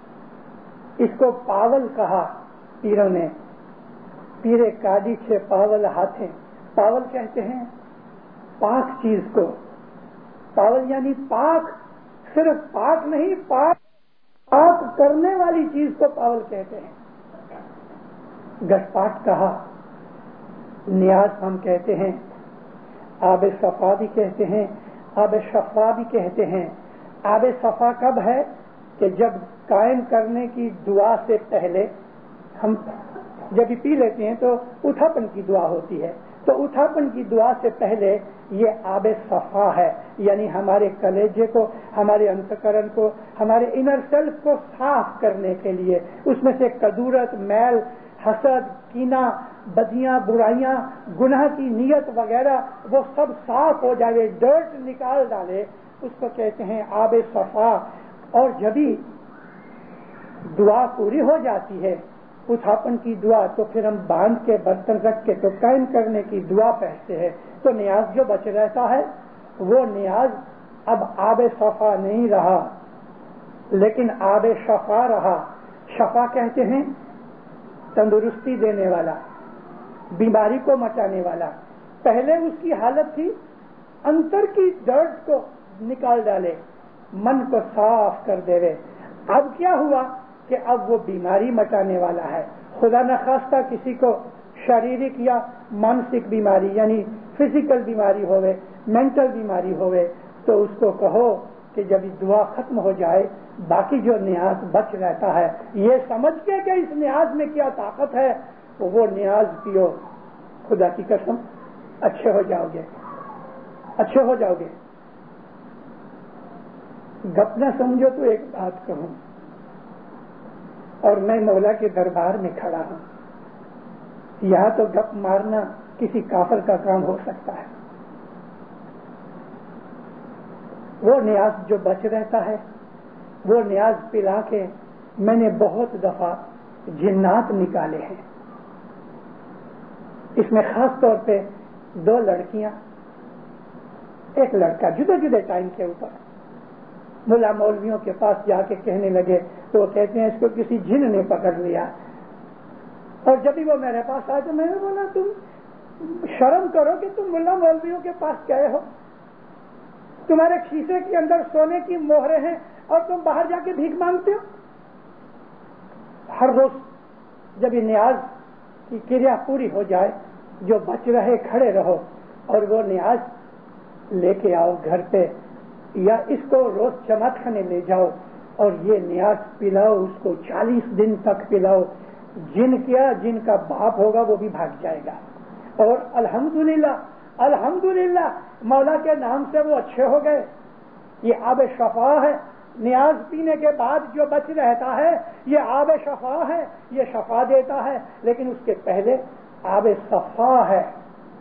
اس کو پاول کہا پیروں نے، پیرے کاڈی چھے پاول ہاتھیں۔ پاول کہتے ہیں پاک چیز کو، پاول یعنی پاک، صرف پاک نہیں، پاک پاک کرنے والی چیز کو پاول کہتے ہیں۔ گٹ پاٹ کہا، نیاز ہم کہتے ہیں، آب صفا بھی کہتے ہیں، آب شفا بھی کہتے ہیں۔ آب صفا کب ہے کہ جب قائم کرنے کی دعا سے پہلے ہم جب پی لیتے ہیں تو اٹھاپن کی دعا ہوتی ہے، تو اٹھاپن کی دعا سے پہلے یہ آب صفا ہے، یعنی ہمارے کلیجے کو، ہمارے انتکرن کو، ہمارے انر سیلف کو صاف کرنے کے لیے، اس میں سے کدورت، میل، حسد، کینہ، بدیاں، برائیاں، گناہ کی نیت وغیرہ وہ سب صاف ہو جائے، ڈرٹ نکال ڈالے، اس کو کہتے ہیں آب صفا۔ اور جبھی دعا پوری ہو جاتی ہے، اٹھاپن کی دعا، تو پھر ہم باندھ کے برتن رکھ کے تو قائم کرنے کی دعا پڑھتے ہیں، تو نیاز جو بچ رہتا ہے وہ نیاز اب آب صفا نہیں رہا لیکن آب شفا رہا۔ شفا کہتے ہیں تندرستی دینے والا، بیماری کو مٹانے والا۔ پہلے اس کی حالت تھی انتر کی درد کو نکال ڈالے، من کو صاف کر دے رہے۔ اب کیا ہوا کہ اب وہ بیماری مٹانے والا ہے۔ خدا نخواستہ کسی کو شاریرک یا مانسک بیماری یعنی فزیکل بیماری ہوئے، مینٹل بیماری ہوئے، تو اس کو کہو کہ جب دعا ختم ہو جائے باقی جو نیاز بچ رہتا ہے، یہ سمجھ کے کہ اس نیاز میں کیا طاقت ہے، وہ نیاز پیو، خدا کی قسم اچھے ہو جاؤ گے، اچھے ہو جاؤ گے۔ گپ نہ سمجھو تو ایک بات کہوں، اور میں مولا کے دربار میں کھڑا ہوں، یہاں تو گپ مارنا کسی کافر کا کام ہو سکتا ہے۔ وہ نیاز جو بچ رہتا ہے، وہ نیاز پلا کے میں نے بہت دفعہ جنات نکالے ہیں۔ اس میں خاص طور پہ دو لڑکیاں، ایک لڑکا، جدے جدے ٹائم کے اوپر ملا مولویوں کے پاس جا کے کہنے لگے تو وہ کہتے ہیں اس کو کسی جن نے پکڑ لیا، اور جب بھی وہ میرے پاس آئے تو میں نے بولا تم شرم کرو کہ تم ملا مولویوں کے پاس گئے ہو، تمہارے شیشے کے اندر سونے کی مہریں ہیں اور تم باہر جا کے بھیک مانگتے ہو۔ ہر روز جب یہ نیاز کی کریا پوری ہو جائے، جو بچ رہے کھڑے رہو اور وہ نیاز لے کے آؤ گھر پہ، یا اس کو روز جماعت خانے لے جاؤ اور یہ نیاز پلاؤ، اس کو چالیس دن تک پلاؤ۔ جن کیا جن کا باپ ہوگا وہ بھی بھاگ جائے گا، اور الحمدللہ الحمدللہ مولا کے نام سے وہ اچھے ہو گئے۔ یہ آب شفا ہے، نیاز پینے کے بعد جو بچ رہتا ہے یہ آب شفا ہے، یہ شفا دیتا ہے، لیکن اس کے پہلے آب صفا ہے۔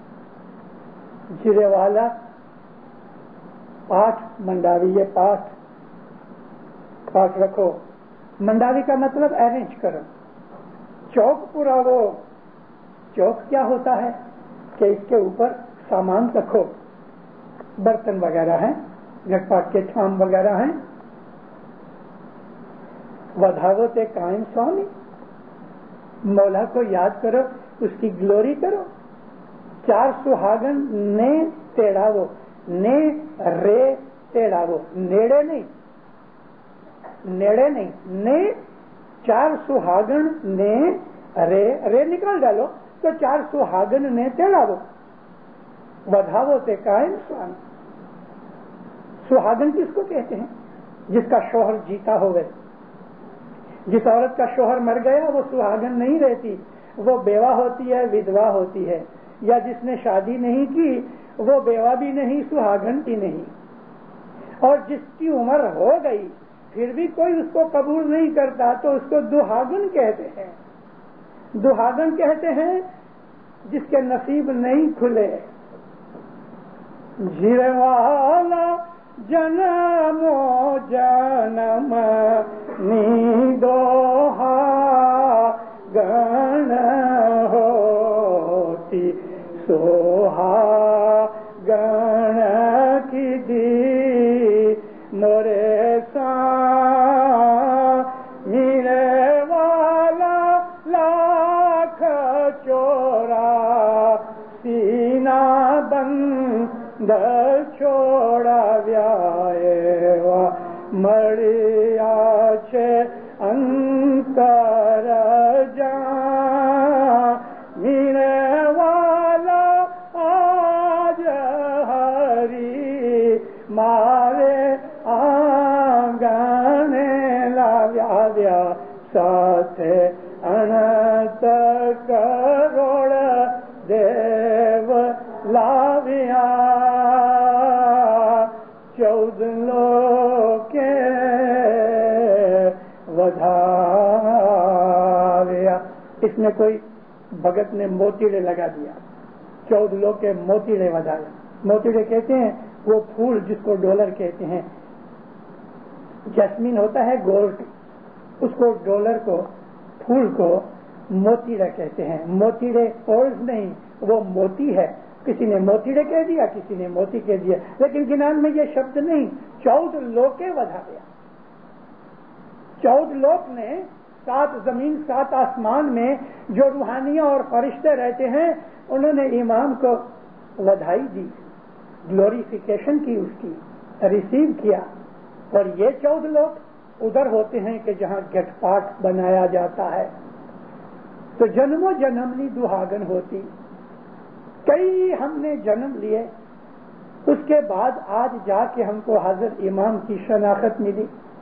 جرے والا پاٹ منڈاوی، یہ پاٹ پاس رکھو. منڈاوی کا مطلب ارینج کرو. چوک پراو. چوک کیا ہوتا ہے کہ اس کے اوپر سامان رکھو, برتن وغیرہ ہیں, گھٹ پاٹ کے تھام وغیرہ ہیں. ودھاوتے قائم سوامی, مولا کو یاد کرو, اس کی گلوری کرو. چار سہاگن نے تیڑاو, نے رے تیڑاو, نیڑے نہیں, نیڑے نہیں, نے چار سہاگن نے رے, رے نکال ڈالو تو چار سہاگن نے تیڑاو. ودھاوتے قائم سوامی. سہاگن کس کو کہتے ہیں؟ جس کا شوہر جیتا ہوئے. جس عورت کا شوہر مر گیا وہ سہاگن نہیں رہتی, وہ بیوہ ہوتی ہے, ودوا ہوتی ہے. یا جس نے شادی نہیں کی وہ بیوہ بھی نہیں, سہاگن بھی نہیں. اور جس کی عمر ہو گئی پھر بھی کوئی اس کو قبول نہیں کرتا تو اس کو دہاگن کہتے ہیں. دہاگن کہتے ہیں جس کے نصیب نہیں کھلے. جیوے والا جنم جنم نی دوہا گن ہوتی سوہا گن کی دی مورے سا میرے والا لاکھ چورا سینہ بند چھوڑا ویائے وا مڑیا چھے انتر جان میرے والا آج ہری مارے آنگنے لاویا ویا ساتھ انت کروڑ دیو لاویا چود لوکے ودھاویا. اس میں کوئی بھگت نے موتیڑے لگا دیا, چود لوکے موتیڑے ودھایا. موتیڑے کہتے ہیں وہ پھول جس کو ڈولر کہتے ہیں. جیسمین ہوتا ہے گولڈ, اس کو ڈولر کو پھول کو موتیڑا کہتے ہیں. موتیڑے پولز نہیں, وہ موتی ہے. کسی نے موتیڑے کہہ دیا, کسی نے موتی کہہ دیا, لیکن گنان میں یہ شبد نہیں. چود لوکے ودھایا. چود لوک نے سات زمین سات آسمان میں جو روحانیاں اور فرشتے رہتے ہیں انہوں نے امام کو ودھائی دی, گلوریفیکیشن کی, اس کی ریسیو کیا. اور یہ چود لوگ ادھر ہوتے ہیں کہ جہاں گٹ پاٹ بنایا جاتا ہے. تو جنم و جنمنی دہاگن ہوتی. کئی ہم نے جنم لیے, اس کے بعد آج جا کے ہم کو حضرت امام کی شناخت ملی.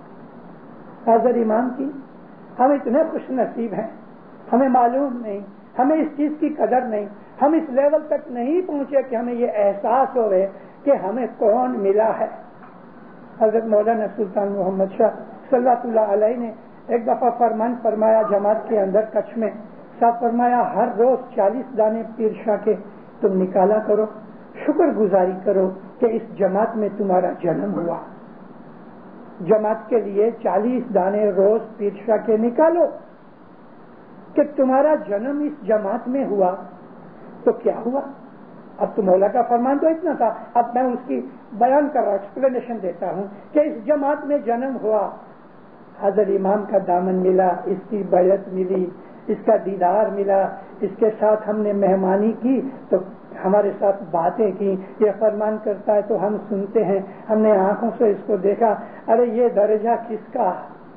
حضرت امام کی ہم اتنے خوش نصیب ہیں, ہمیں معلوم نہیں, ہمیں اس چیز کی قدر نہیں, ہم اس لیول تک نہیں پہنچے کہ ہمیں یہ احساس ہوئے کہ ہمیں کون ملا ہے. حضرت مولانا سلطان محمد شاہ صلی اللہ علیہ نے ایک دفعہ فرمان فرمایا جماعت کے اندر کچھ میں, صاحب فرمایا ہر روز چالیس دانے پیر شاہ کے تم نکالا کرو, شکر گزاری کرو کہ اس جماعت میں تمہارا جنم ہوا. جماعت کے لیے چالیس دانے روز پیر شاہ کے نکالو کہ تمہارا جنم اس جماعت میں ہوا. تو کیا ہوا؟ اب تو مولا کا فرمان تو اتنا تھا, اب میں اس کی بیان کر رہا ہوں, ایکسپلینیشن دیتا ہوں کہ اس جماعت میں جنم ہوا, حضرت امام کا دامن ملا, اس کی بیعت ملی, اس کا دیدار ملا, اس کے ساتھ ہم نے مہمانی کی تو ہمارے ساتھ باتیں کی. یہ فرمان کرتا ہے تو ہم سنتے ہیں, ہم نے آنکھوں سے اس کو دیکھا. ارے یہ درجہ کس کا,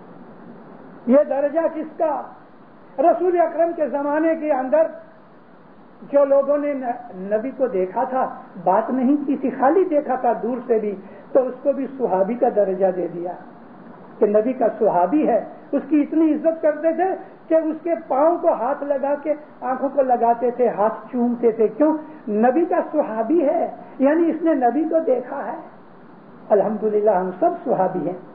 یہ درجہ کس کا؟ رسول اکرم کے زمانے کے اندر جو لوگوں نے نبی کو دیکھا تھا بات نہیں کی تھی, خالی دیکھا تھا دور سے بھی, تو اس کو بھی صحابی کا درجہ دے دیا کہ نبی کا صحابی ہے. اس کی اتنی عزت کرتے تھے کہ اس کے پاؤں کو ہاتھ لگا کے آنکھوں کو لگاتے تھے, ہاتھ چومتے تھے. کیوں؟ نبی کا صحابی ہے, یعنی اس نے نبی کو دیکھا ہے. الحمدللہ ہم سب صحابی ہیں.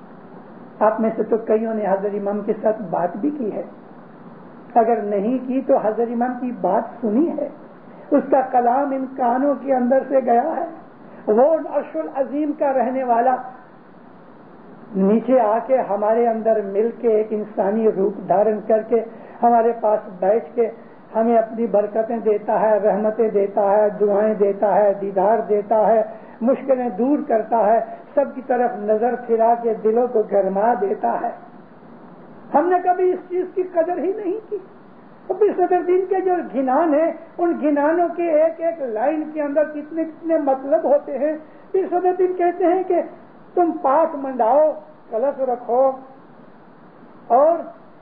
آپ میں سے تو کئیوں نے حضرت امام کے ساتھ بات بھی کی ہے, اگر نہیں کی تو حضرت امام کی بات سنی ہے. اس کا کلام ان کانوں کے اندر سے گیا ہے. وہ عرش العظیم کا رہنے والا نیچے آ کے ہمارے اندر مل کے ایک انسانی روپ دھارن کر کے ہمارے پاس بیٹھ کے ہمیں اپنی برکتیں دیتا ہے، رحمتیں دیتا ہے، دعائیں دیتا ہے، دیدار دیتا ہے، مشکلیں دور کرتا ہے، سب کی طرف نظر پھرا کے دلوں کو گرما دیتا ہے. ہم نے کبھی اس چیز کی قدر ہی نہیں کی. پیر صدر دین کے جو گھنان ہیں ان گھنانوں کے ایک ایک لائن کے اندر کتنے کتنے مطلب ہوتے ہیں. پیر صدر دین کہتے ہیں کہ تم پاٹ منڈاؤ، کلش رکھو اور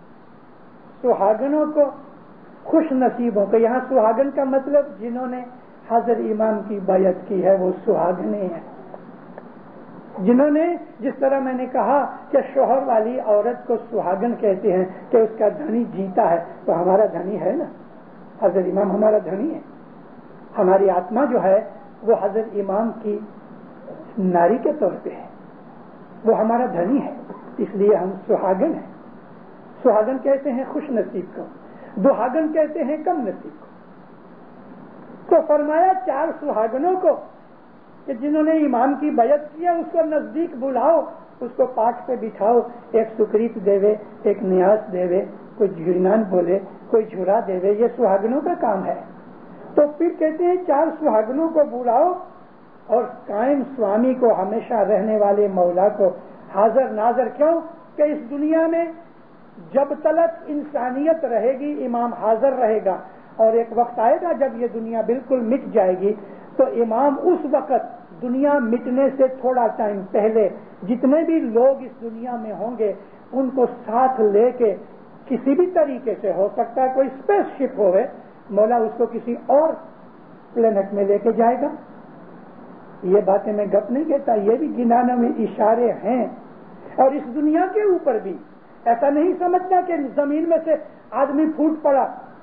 سہاگنوں کو خوش نصیبوں کو. یہاں سہاگن کا مطلب جنہوں نے حضرت امام کی بیعت کی ہے وہ سہاگنے ہیں. جنہوں نے، جس طرح میں نے کہا کہ شوہر والی عورت کو سہاگن کہتے ہیں کہ اس کا دھنی جیتا ہے، تو ہمارا دھنی ہے نا، حضرت امام ہمارا دھنی ہے. ہماری آتما جو ہے وہ حضرت امام کی ناری کے طور پہ ہے، وہ ہمارا دھنی ہے، اس لیے ہم سہاگن ہیں. سہاگن کہتے ہیں خوش نصیب کو، دہاگن کہتے ہیں کم نصیب کو. تو فرمایا چار سہاگنوں کو کہ جنہوں نے امام کی بیعت کیا اس کو نزدیک بلاؤ، اس کو پاٹ پہ بٹھاؤ، ایک سکریت دے، ایک نیاز دے، کوئی جھرنان بولے، کوئی جھرا دے، یہ سہاگنوں کا کام ہے. تو پھر کہتے ہیں چار سہاگنوں کو بلاؤ اور قائم سوامی کو، ہمیشہ رہنے والے مولا کو حاضر ناظر. کیوں کہ اس دنیا میں جب تلک انسانیت رہے گی امام حاضر رہے گا، اور ایک وقت آئے گا جب یہ دنیا بالکل مٹ جائے گی تو امام اس وقت دنیا مٹنے سے تھوڑا ٹائم پہلے جتنے بھی لوگ اس دنیا میں ہوں گے ان کو ساتھ لے کے کسی بھی طریقے سے، ہو سکتا ہے کوئی اسپیس شپ ہوئے، مولا اس کو کسی اور پلینٹ میں لے کے جائے گا. یہ باتیں میں گپ نہیں کہتا، یہ بھی گنانوں میں اشارے ہیں. اور اس دنیا کے اوپر بھی ایسا نہیں سمجھنا کہ زمین میں سے آدمی پھوٹ پڑا.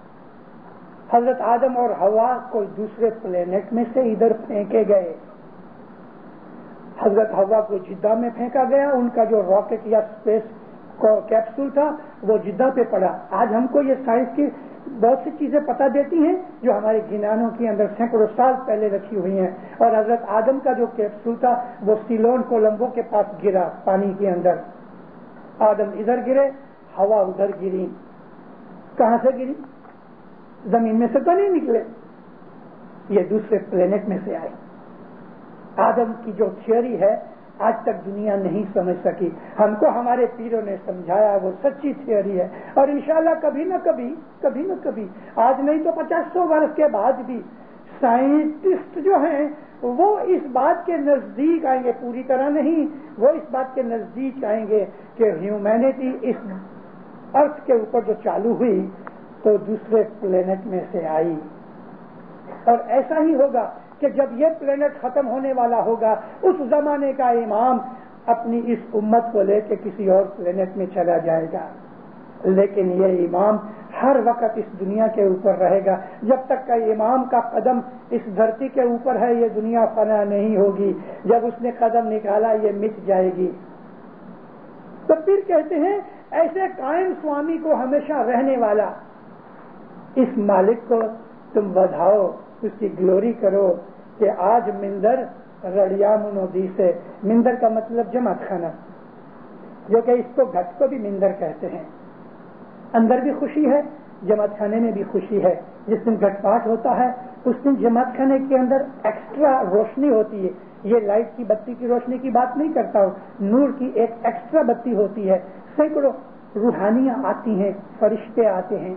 حضرت آدم اور حوا کوئی دوسرے پلینٹ میں سے ادھر پھینکے گئے. حضرت حوا کو جدہ میں پھینکا گیا، ان کا جو راکٹ یا اسپیس کیپسول تھا وہ جدہ پہ پڑا. آج ہم کو یہ سائنس کی بہت سی چیزیں پتہ دیتی ہیں جو ہمارے گنانوں کے اندر سینکڑوں سال پہلے رکھی ہوئی ہیں. اور حضرت آدم کا جو کیپسول تھا وہ سیلون کولمبو کے پاس گرا پانی کے اندر. آدم ادھر گرے، ہوا ادھر گری. کہاں سے گری؟ زمین میں سے تو نہیں نکلے، یہ دوسرے پلینٹ میں سے آئے. آدم کی جو تھیوری ہے آج تک دنیا نہیں سمجھ سکی، ہم کو ہمارے پیروں نے سمجھایا، وہ سچی تھیوری ہے. اور انشاءاللہ کبھی نہ کبھی کبھی نہ کبھی آج نہیں تو پچاس سو برس کے بعد بھی سائنٹسٹ جو ہیں وہ اس بات کے نزدیک آئیں گے، پوری طرح نہیں، وہ اس بات کے نزدیک آئیں گے کہ ہیومینٹی اس ارتھ کے اوپر جو چالو ہوئی تو دوسرے پلینٹ میں سے آئی. اور ایسا ہی ہوگا کہ جب یہ پلینٹ ختم ہونے والا ہوگا اس زمانے کا امام اپنی اس امت کو لے کے کسی اور پلینٹ میں چلا جائے گا. لیکن یہ امام ہر وقت اس دنیا کے اوپر رہے گا. جب تک کہ امام کا قدم اس دھرتی کے اوپر ہے یہ دنیا فنا نہیں ہوگی. جب اس نے قدم نکالا یہ مٹ جائے گی. تو پھر کہتے ہیں ایسے قائم سوامی کو، ہمیشہ رہنے والا اس مالک کو تم بدھاؤ، اس کی گلوری کرو کہ آج مندر رڑیام ندی سے، مندر کا مطلب جماعت خانہ، جو کہ اس کو گھٹ کو بھی مندر کہتے ہیں. اندر بھی خوشی ہے، جماعت خانے میں بھی خوشی ہے. جس دن گھٹ پاٹ ہوتا ہے اس دن جماعت خانے کے اندر ایکسٹرا روشنی ہوتی ہے. یہ لائٹ کی بتی کی روشنی کی بات نہیں کرتا ہوں، نور کی ایک ایکسٹرا بتی ہوتی ہے. سینکڑوں روحانیاں آتی ہیں، فرشتے آتے ہیں.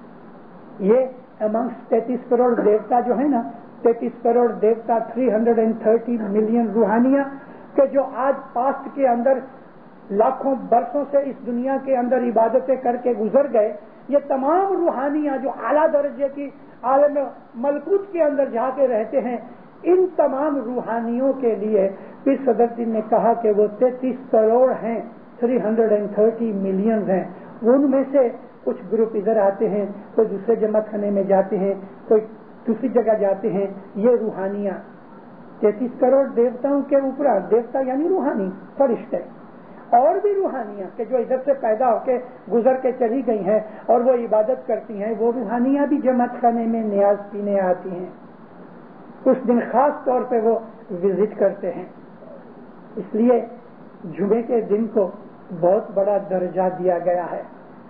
یہ امنگس تینتیس کروڑ دیوتا جو ہے نا، تینتیس کروڑ دیوتا، three hundred and thirty million روحانیاں کہ جو آج پاسٹ کے اندر لاکھوں برسوں سے اس دنیا کے اندر عبادتیں کر کے گزر گئے، یہ تمام روحانیاں جو اعلیٰ درجے کی عالم ملکوت کے اندر جا کے رہتے ہیں، ان تمام روحانیوں کے لیے پیر صدر دین نے کہا کہ وہ تینتیس کروڑ ہیں، three hundred and thirty million ہیں. ان میں سے کچھ گروپ ادھر آتے ہیں، کوئی دوسرے جماعت خانے میں جاتے ہیں، کوئی دوسری جگہ جاتے ہیں. یہ روحانیاں تینتیس کروڑ دیوتاؤں کے اوپر، دیوتا یعنی روحانی فرشتے، اور بھی روحانیاں کہ جو ادھر سے پیدا ہو کے گزر کے چلی گئی ہیں اور وہ عبادت کرتی ہیں، وہ روحانیاں بھی جماعت خانے میں نیاز پینے آتی ہیں. اس دن خاص طور پہ وہ وزٹ کرتے ہیں. اس لیے جمعے کے دن کو بہت بڑا درجہ دیا گیا ہے.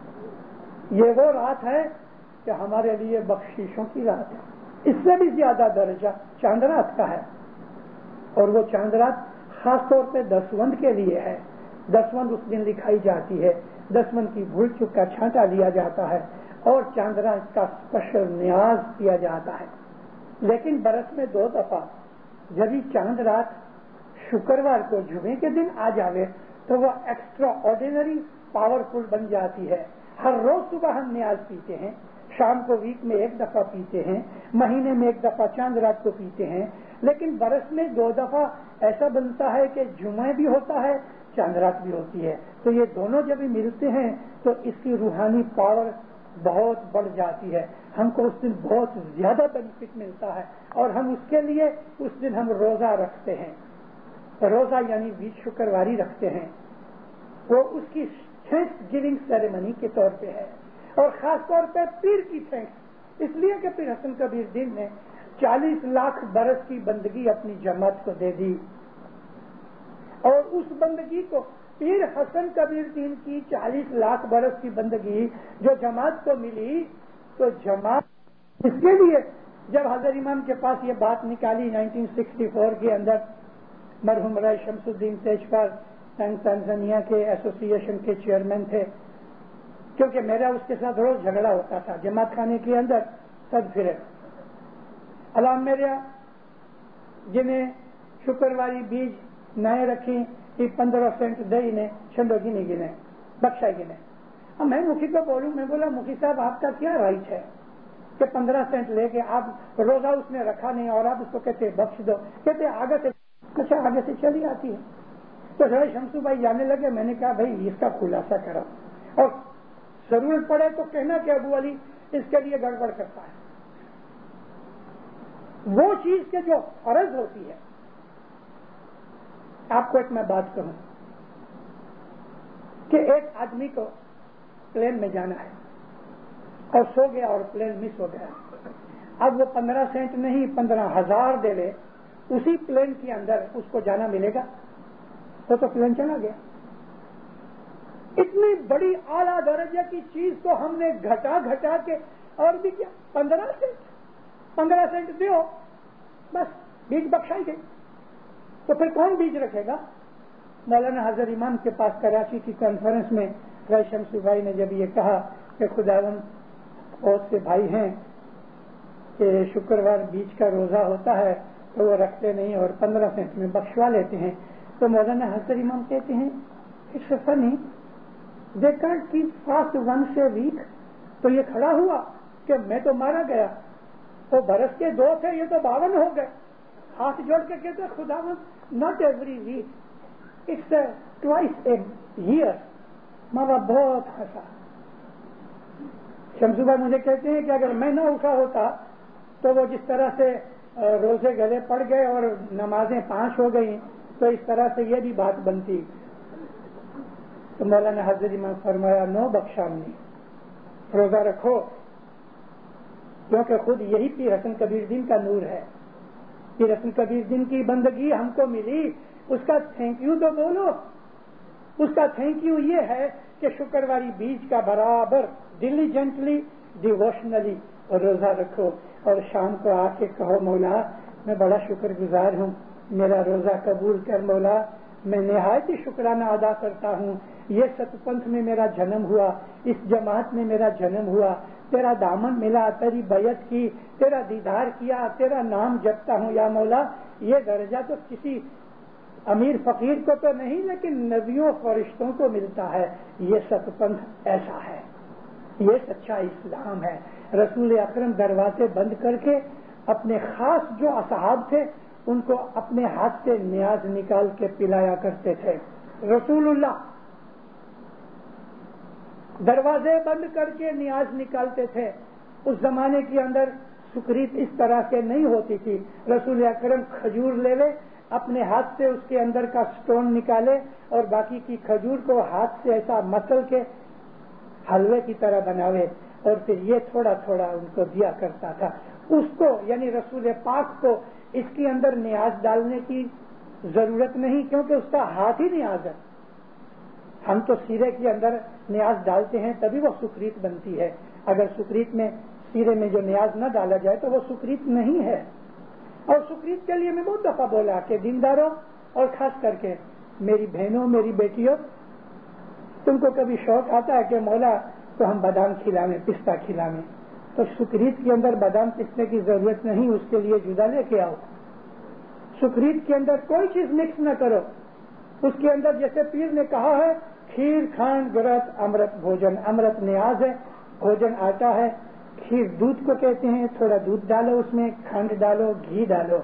یہ وہ رات ہے کہ ہمارے لیے بخششوں کی رات ہے. اس سے بھی زیادہ درجہ چاند رات کا ہے, اور وہ چاند رات خاص طور پہ دسوند کے لیے ہے. دسوند اس دن لکھائی جاتی ہے, دسوند کی بھول چک کا چھانٹا لیا جاتا ہے اور چاند رات کا اسپیشل نیاز کیا جاتا ہے. لیکن برس میں دو دفعہ جب ہی چاند رات شکروار کو جمعے کے دن آ جاوے تو وہ ایکسٹرا آرڈینری پاورفل بن جاتی ہے. ہر روز صبح ہم نیاز پیتے ہیں, شام کو ویک میں ایک دفعہ پیتے ہیں, مہینے میں ایک دفعہ چاند رات کو پیتے ہیں, لیکن برس میں دو دفعہ ایسا بنتا ہے کہ جمعہ بھی ہوتا ہے, چاند رات بھی ہوتی ہے. تو یہ دونوں جب ملتے ہیں تو اس کی روحانی پاور بہت بڑھ جاتی ہے. ہم کو اس دن بہت زیادہ بینیفٹ ملتا ہے, اور ہم اس کے لیے اس دن ہم روزہ رکھتے ہیں. روزہ یعنی بیج شکرواری رکھتے ہیں. وہ اس کی تھینکس گیونگ سیریمنی کے طور پہ ہے, اور خاص طور پہ پیر کی تھینکس, اس لیے کہ پیر حسن کبیر دین نے چالیس لاکھ برس کی بندگی اپنی جماعت کو دے دی, اور اس بندگی کو پیر حسن کبیر دین کی چالیس لاکھ برس کی بندگی جو جماعت کو ملی, تو جماعت اس کے لیے جب حضرت امام کے پاس یہ بات نکالی نائنٹین سکسٹی فور کے اندر, مرحوم رائے شمس الدین تیجپال تنزانیہ کے ایسوسی ایشن کے چیئرمین تھے, کیونکہ میرا اس کے ساتھ روز جھگڑا ہوتا تھا جماعت خانے کے اندر سب پھرے. علام میرا جنہیں شکرواری بیج نئے رکھی یہ پندرہ سینٹ دہی نے چھنڈو گنے گنے بخشا گنے. اب میں مکھی کو بولوں, میں بولا مکھی صاحب آپ کا کیا رائٹ ہے کہ پندرہ سینٹ لے کے آپ روزہ اس نے رکھا نہیں اور آپ اس کو کہتے بخش دو, کہتے آگے سے اچھا آگے سے چلی آتی ہے. تو ذرا شمسو بھائی جانے لگے, میں نے کہا بھائی اس کا خلاصہ کرو, اور ضرورت پڑے تو کہنا کہ ابو علی اس کے لیے گڑبڑ کرتا ہے. وہ چیز کے جو فرض ہوتی ہے, آپ کو ایک میں بات کہوں کہ ایک آدمی کو پلین میں جانا ہے اور سو گیا اور پلین مس ہو گیا. اب وہ پندرہ سینٹ نہیں پندرہ ہزار دے لے, اسی پلین کے اندر اس کو جانا ملے گا, تو تو پلین چلا گیا. اتنی بڑی اعلیٰ درجے کی چیز کو ہم نے گھٹا گھٹا کے, اور بھی کیا پندرہ سینٹ پندرہ سینٹ دیو بس بیج بخشائی گئی, تو پھر کون بیج رکھے گا؟ مولانا حضرت امام کے پاس کراچی کی کانفرنس میں رائے شمس بھائی نے جب یہ کہا کہ خداوند بہت سے بھائی ہیں کہ شکروار بیج کا روزہ ہوتا ہے تو وہ رکھتے نہیں اور پندرہ سینٹ میں بخشوا لیتے ہیں, تو مولانا حضرت امام کہتے ہیں it's funny they can't keep fast once a week. تو یہ کھڑا ہوا کہ میں تو مارا گیا, تو برس کے دو تھے یہ تو باون ہو گئے. ہاتھ جوڑ کے کہتے خداوند not every week it's twice a year. ماں باپ بہت ہنسا. شمسو بھائی مجھے کہتے ہیں کہ اگر میں نہ اٹھا ہوتا تو وہ جس طرح سے روزے گلے پڑ گئے اور نمازیں پانچ ہو گئی, تو اس طرح سے یہ بھی بات بنتی. تو مولانا حضرت امام فرمایا نو بخشامنی, روزہ رکھو, کیونکہ خود یہی پیر حسن کبیر دین کا نور ہے. پیر حسن کبیر دین کی بندگی ہم کو ملی, اس کا تھینک یو تو بولو. اس کا تھینک یو یہ ہے کہ شکرواری بیج کا برابر ڈیلیجنٹلی ڈیووشنلی روزہ رکھو, اور شام کو آ کے کہو مولا میں بڑا شکر گزار ہوں, میرا روزہ قبول کر مولا, میں نہایت ہی شکرانہ ادا کرتا ہوں. یہ ست پنتھ میں میرا جنم ہوا, اس جماعت میں میرا جنم ہوا, تیرا دامن ملا, تیری بیعت کی, تیرا دیدار کیا, تیرا نام جپتا ہوں یا مولا. یہ درجہ تو کسی امیر فقیر کو تو نہیں, لیکن نبیوں فرشتوں کو ملتا ہے. یہ ست پنتھ ایسا ہے, یہ سچا اسلام ہے. رسول اکرم دروازے بند کر کے اپنے خاص جو اصحاب تھے ان کو اپنے ہاتھ سے نیاز نکال کے پلایا کرتے تھے. رسول اللہ دروازے بند کر کے نیاز نکالتے تھے. اس زمانے کے اندر سکریت اس طرح سے نہیں ہوتی تھی. رسول اکرم کھجور لے لے, اپنے ہاتھ سے اس کے اندر کا سٹون نکالے اور باقی کی کھجور کو ہاتھ سے ایسا مسل کے حلوے کی طرح بناوے, اور پھر یہ تھوڑا تھوڑا ان کو دیا کرتا تھا. اس کو یعنی رسول پاک کو اس کے اندر نیاز ڈالنے کی ضرورت نہیں، کیونکہ اس کا ہاتھ ہی نیاز ہے. ہم تو سیرے کے اندر نیاز ڈالتے ہیں تبھی وہ سکریت بنتی ہے. اگر سکریت میں سیرے میں جو نیاز نہ ڈالا جائے تو وہ سکریت نہیں ہے. اور سکریت کے لیے میں بہت دفعہ بولا کہ دینداروں اور خاص کر کے میری بہنوں، میری بیٹیوں، تم کو کبھی شوق آتا ہے کہ مولا تو ہم بادام کھلائیں، پستہ کھلائیں، تو سکریت کے اندر بادام پستے کی ضرورت نہیں، اس کے لیے جدا لے کے آؤ. سکریت کے اندر کوئی چیز مکس نہ کرو. اس کے اندر جیسے پیر نے کہا ہے کھیر کھانڈ گرت امرت بھوجن. امرت نیاز ہے، بھوجن آتا ہے. کھیر دودھ کو کہتے ہیں، تھوڑا دودھ ڈالو، اس میں کھنڈ ڈالو، گھی ڈالو،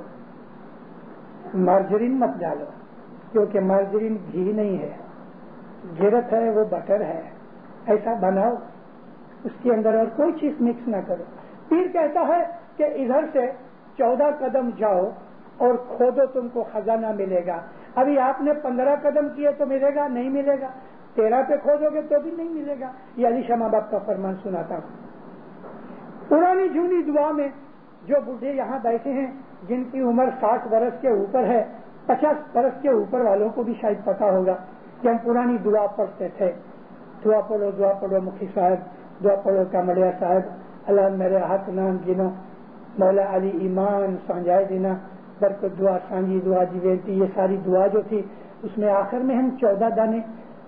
مارجرین مت ڈالو کیونکہ مارجرین گھی نہیں ہے، گرت ہے وہ بٹر ہے. ایسا بناؤ، اس کے اندر اور کوئی چیز مکس نہ کرو. پیر کہتا ہے کہ ادھر سے چودہ قدم جاؤ اور کھودو، تم کو خزانہ ملے گا. ابھی آپ نے پندرہ قدم کیے تو ملے گا؟ نہیں ملے گا. تیرہ پہ کھودو گے تو بھی نہیں ملے گا. یہ علی شاہ ماں باپ کا فرمان سناتا ہوں. پرانی جونی دعا میں جو بوڑھے یہاں بیٹھے ہیں جن کی عمر ساٹھ برس کے اوپر ہے، پچاس برس کے اوپر والوں کو بھی شاید پتا ہوگا کہ ہم پرانی دعا پڑھتے تھے. دعا پڑھو، دعا پڑھو مکھی صاحب، دعا پڑھو کامڑیا صاحب، اللہ میرے ہاتھ نام گنو، مولا علی ایمان سانجائے دینا، برکت دعا سانجی دعا جیویتی. یہ ساری دعا جو تھی اس میں آخر میں ہم چودہ دانے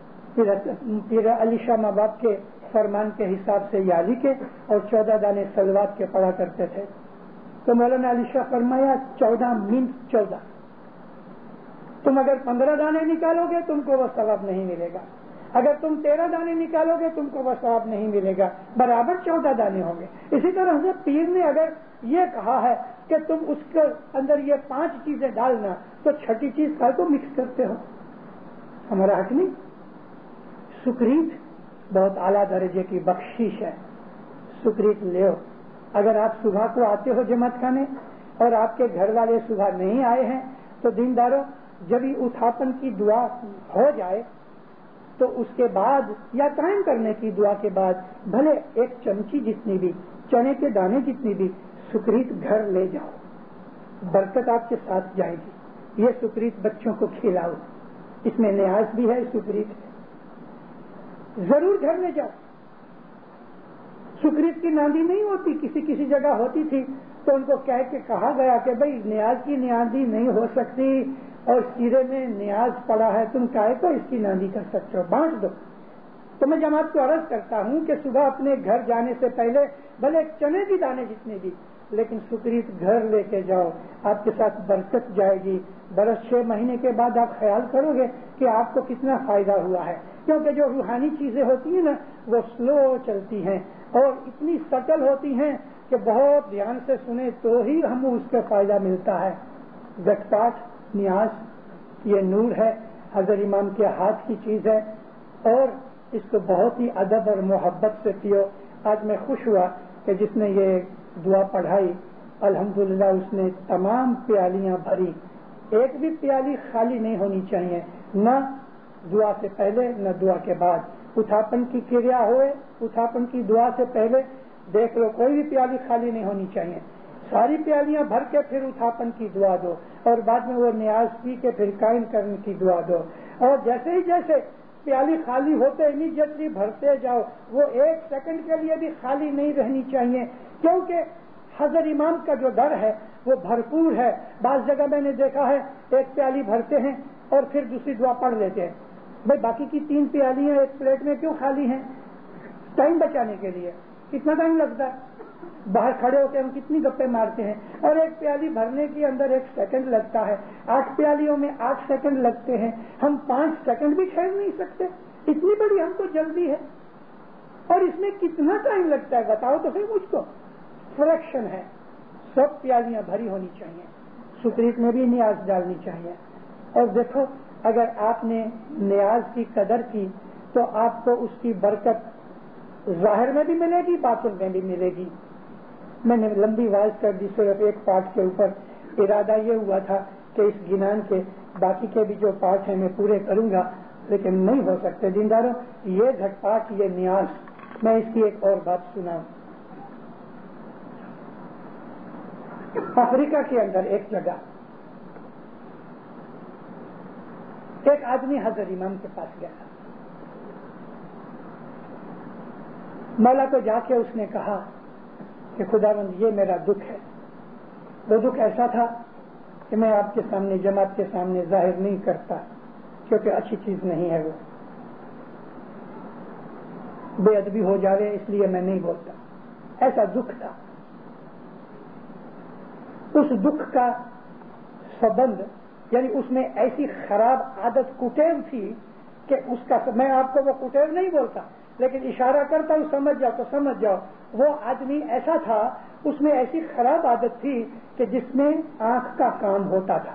پیر علی شاہ ماں باپ کے فرمان کے حساب سے یالی کے اور چودہ دانے سلوات کے پڑھا کرتے تھے. تو مولانا علی شاہ فرمایا چودہ مینس چودہ. تم اگر پندرہ دانے نکالو گے تم کو وہ ثواب نہیں ملے گا، اگر تم تیرہ دانے نکالو گے تم کو وہ ثواب نہیں ملے گا، برابر چودہ دانے ہوں گے. اسی طرح سے پیر نے اگر یہ کہا ہے کہ تم اس کے اندر یہ پانچ چیزیں ڈالنا تو چھٹی چیز کا تو مکس کرتے ہو، ہمارا حق نہیں. سکریت بہت اعلیٰ درجے کی بخشش ہے. سکریت لو. اگر آپ صبح کو آتے ہو جماعت خانے اور آپ کے گھر والے صبح نہیں آئے ہیں تو دینداروں جب ہی اتھاپن کی دعا ہو جائے تو اس کے بعد یا قائم کرنے کی دعا کے بعد بھلے ایک چمچی جتنی بھی، چنے کے دانے جتنی بھی سکریت گھر لے جاؤ، برکت آپ کے ساتھ جائے گی. یہ سکریت بچوں کو کھلاؤ، اس میں نیاز بھی ہے. سکریت ضرور گھر لے جاؤ. سکریت کی ناندی نہیں ہوتی، کسی کسی جگہ ہوتی تھی تو ان کو کہہ کے کہا گیا کہ بھئی نیاز کی نیاندی نہیں ہو سکتی اور سیرے میں نیاز پڑا ہے، تم کہے تو اس کی ناندی کر سکتے ہو، بانٹ دو. تو میں جماعت کو عرض کرتا ہوں کہ صبح اپنے گھر جانے سے پہلے بھلے چنے کی دانے جتنے بھی، لیکن سکریت گھر لے کے جاؤ، آپ کے ساتھ برکت جائے گی. برس چھ مہینے کے بعد آپ خیال کرو گے کہ آپ کو کتنا فائدہ ہوا ہے. کیونکہ جو روحانی چیزیں ہوتی ہیں نا وہ سلو چلتی ہیں اور اتنی سٹل ہوتی ہیں کہ بہت دھیان سے سنے تو ہی ہمیں اس کا فائدہ ملتا ہے. گٹ پاٹ نیاز یہ نور ہے، حضرت امام کے ہاتھ کی چیز ہے اور اس کو بہت ہی ادب اور محبت سے پیو. آج میں خوش ہوا کہ جس نے یہ دعا پڑھائی الحمدللہ اس نے تمام پیالیاں بھری. ایک بھی پیالی خالی نہیں ہونی چاہیے، نہ دعا سے پہلے نہ دعا کے بعد. اتھاپن کی کریا ہوئے، اتھاپن کی دعا سے پہلے دیکھ لو کوئی بھی پیالی خالی نہیں ہونی چاہیے. ساری پیالیاں بھر کے پھر اتھاپن کی دعا دو اور بعد میں وہ نیاز پی کے پھر قائم کرنے کی دعا دو. اور جیسے ہی جیسے پیالی خالی ہوتے امیڈیٹلی بھرتے جاؤ. وہ ایک سیکنڈ کے لیے بھی خالی نہیں رہنی چاہیے کیونکہ حضرت امام کا جو در ہے وہ بھرپور ہے. بعض جگہ میں نے دیکھا ہے ایک پیالی بھرتے ہیں اور پھر دوسری دعا پڑھ لیتے ہیں. بھائی باقی کی تین پیالیاں ایک پلیٹ میں کیوں خالی ہیں؟ ٹائم بچانے کے لیے. کتنا ٹائم لگتا ہے؟ باہر کھڑے ہو کے ہم کتنی گپے مارتے ہیں اور ایک پیالی بھرنے کے اندر ایک سیکنڈ لگتا ہے. آٹھ پیالیوں میں آٹھ سیکنڈ لگتے ہیں. ہم پانچ سیکنڈ بھی ٹھہر نہیں سکتے، اتنی بڑی ہم کو جلدی ہے. اور اس میں کتنا ٹائم لگتا ہے بتاؤ تو پھر مجھ کو. فریکشن ہے. سب پیالیاں بھری ہونی چاہیے. سکریت میں بھی نیاز ڈالنی چاہیے. اور دیکھو اگر آپ نے نیاز کی قدر کی تو آپ کو اس کی برکت ظاہر میں بھی ملے گی، باطن میں بھی ملے گی. میں نے لمبی واز کر دی صرف ایک پارٹ کے اوپر. ارادہ یہ ہوا تھا کہ اس گنان کے باقی کے بھی جو پارٹ ہیں میں پورے کروں گا لیکن نہیں ہو سکتے. دینداروں یہ گھٹ پاٹ، یہ نیاز. میں اس کی ایک اور بات سناؤں. افریقہ کے اندر ایک جگہ ایک آدمی حضرت امام کے پاس گیا، مولا کو جا کے اس نے کہا کہ خداوند یہ میرا دکھ ہے. وہ دکھ ایسا تھا کہ میں آپ کے سامنے جماعت کے سامنے ظاہر نہیں کرتا کیونکہ اچھی چیز نہیں ہے، وہ بے ادبی ہو جاوے اس لیے میں نہیں بولتا. ایسا دکھ تھا. اس دکھ کا سبند یعنی اس میں ایسی خراب عادت کٹیو تھی کہ اس کا میں آپ کو وہ کٹیو نہیں بولتا لیکن اشارہ کرتا ہوں، سمجھ جاؤ تو سمجھ جاؤ. وہ آدمی ایسا تھا، اس میں ایسی خراب عادت تھی کہ جس میں آنکھ کا کام ہوتا تھا.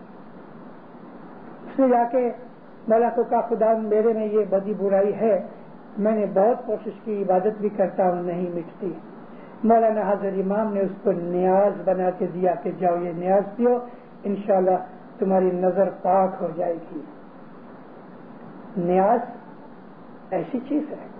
اس نے جا کے مولا کو کہا خدا میرے میں یہ بدی برائی ہے، میں نے بہت کوشش کی، عبادت بھی کرتا ہوں نہیں مٹتی. مولانا حضرت امام نے اس کو نیاز بنا کے دیا کہ جاؤ یہ نیاز پیو، انشاءاللہ تمہاری نظر پاک ہو جائے گی. نیاز ایسی چیز ہے،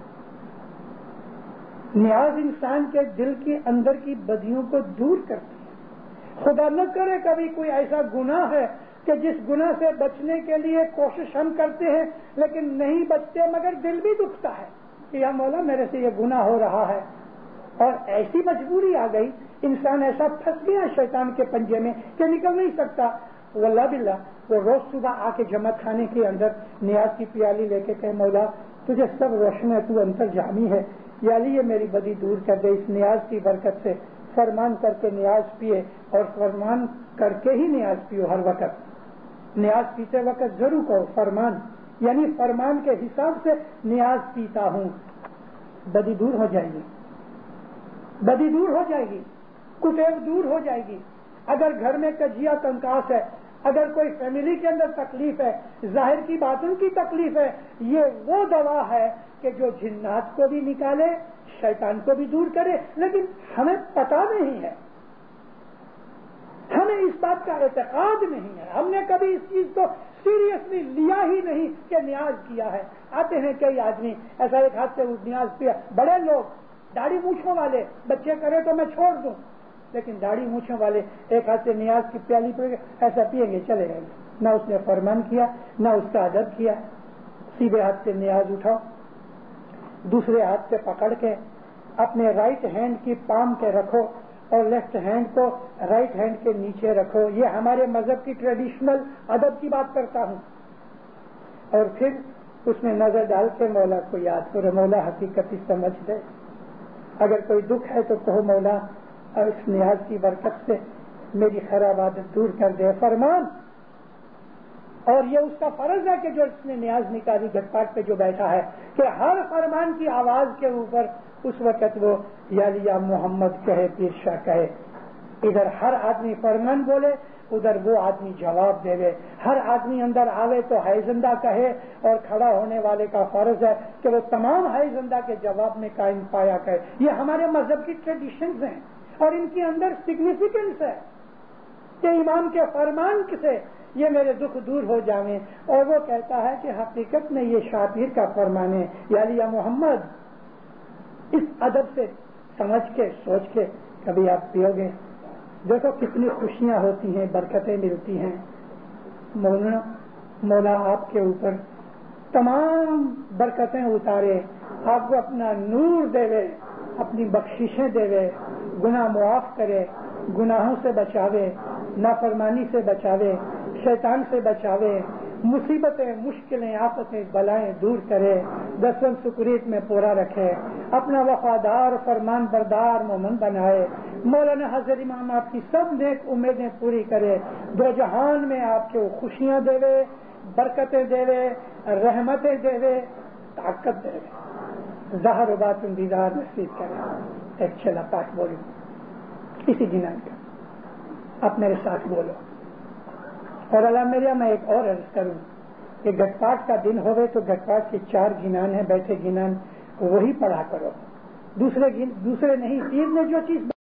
نیاز انسان کے دل کے اندر کی بدیوں کو دور کرتی ہے. خدا نہ کرے کبھی کوئی ایسا گناہ ہے کہ جس گناہ سے بچنے کے لیے کوشش ہم کرتے ہیں لیکن نہیں بچتے، مگر دل بھی دکھتا ہے کہ یا مولا میرے سے یہ گناہ ہو رہا ہے. اور ایسی مجبوری آ گئی، انسان ایسا پھنس گیا شیطان کے پنجے میں کہ نکل نہیں سکتا. واللہ باللہ وہ روز صبح آ کے جماعت خانے کے اندر نیاز کی پیالی لے کے کہ مولا تجھے سب روشن ہے، تو انتر جامی ہے، یا علی یہ میری بدی دور کر دے. اس نیاز کی برکت سے فرمان کر کے نیاز پیے، اور فرمان کر کے ہی نیاز پیو. ہر وقت نیاز پیتے وقت ضرور کہو فرمان، یعنی فرمان کے حساب سے نیاز پیتا ہوں. بدی دور ہو جائے گی، بدی دور ہو جائے گی، کٹیو دور ہو جائے گی. اگر گھر میں کجیا کنکاس ہے، اگر کوئی فیملی کے اندر تکلیف ہے، ظاہر کی باتوں کی تکلیف ہے، یہ وہ دوا ہے کہ جو جنات کو بھی نکالے، شیطان کو بھی دور کرے. لیکن ہمیں پتہ نہیں ہے، ہمیں اس بات کا اعتقاد نہیں ہے، ہم نے کبھی اس چیز کو سیریسلی لیا ہی نہیں کہ نیاز کیا ہے. آتے ہیں کئی آدمی ایسا ایک ہاتھ سے نیاز پیا، بڑے لوگ داڑھی مونچھوں والے، بچے کرے تو میں چھوڑ دوں، لیکن داڑھی مونچھوں والے ایک ہاتھ سے نیاز کی پیالی پہ ایسا پیئیں گے چلے گئے. نہ اس نے فرمان کیا، نہ اس کا ادب کیا. سیدھے ہاتھ سے نیاز اٹھاؤ، دوسرے ہاتھ سے پکڑ کے اپنے رائٹ ہینڈ کی پام کے رکھو اور لیفٹ ہینڈ کو رائٹ ہینڈ کے نیچے رکھو. یہ ہمارے مذہب کی ٹریڈیشنل ادب کی بات کرتا ہوں. اور پھر اس میں نظر ڈال کے مولا کو یاد کرو، مولا حقیقت سمجھ دے. اگر کوئی دکھ ہے تو کہو مولا اور اس نیاز کی برکت سے میری خراب عادت دور کر دے. فرمان، اور یہ اس کا فرض ہے کہ جو اس نے نیاز نکالی گھٹ پاٹ پہ جو بیٹھا ہے کہ ہر فرمان کی آواز کے اوپر اس وقت وہ یا لیا محمد کہے، پیر شاہ کہے. ادھر ہر آدمی فرمان بولے، ادھر وہ آدمی جواب دے. ہر آدمی اندر آوے تو ہے زندہ کہے، اور کھڑا ہونے والے کا فرض ہے کہ وہ تمام ہے زندہ کے جواب میں قائم پایا کہے. یہ ہمارے مذہب کی ٹریڈیشنز ہیں اور ان کے اندر سگنیفیکنس ہے کہ امام کے فرمان سے یہ میرے دکھ دور ہو جائیں. اور وہ کہتا ہے کہ حقیقت میں یہ شاہ پیر کا فرمان ہے، یا لیا محمد. اس ادب سے سمجھ کے سوچ کے کبھی آپ پیو گے، دیکھو کتنی خوشیاں ہوتی ہیں، برکتیں ملتی ہیں. مولانا مولا آپ کے اوپر تمام برکتیں اتارے، آپ کو اپنا نور دے، اپنی بخششیں دے، گناہ معاف کرے، گناہوں سے بچاوے، نافرمانی سے بچاوے، شیطان سے بچاوے، مصیبتیں مشکلیں آفتیں بلائیں دور کرے، دسم سکریت میں پورا رکھے، اپنا وفادار فرمان بردار مومن بنائے. مولانا حضرت امام آپ کی سب نیک امیدیں پوری کرے، دو جہان میں آپ کو خوشیاں دے، برکتیں دے، رحمتیں دے، طاقت دے، ظاہر و باطن دیدار نصیب کرے. ایک چلا پاٹ بولو اسی دنان کا، آپ میرے ساتھ بولو. اور اللہ میرا میں ایک اور عرض کروں کہ گھٹ پاٹ کا دن ہوئے تو گھٹ پاٹ کے چار گنان ہیں، بیٹھے گنان وہی پڑھا کرو، دوسرے دوسرے نہیں. پیر نے جو چیز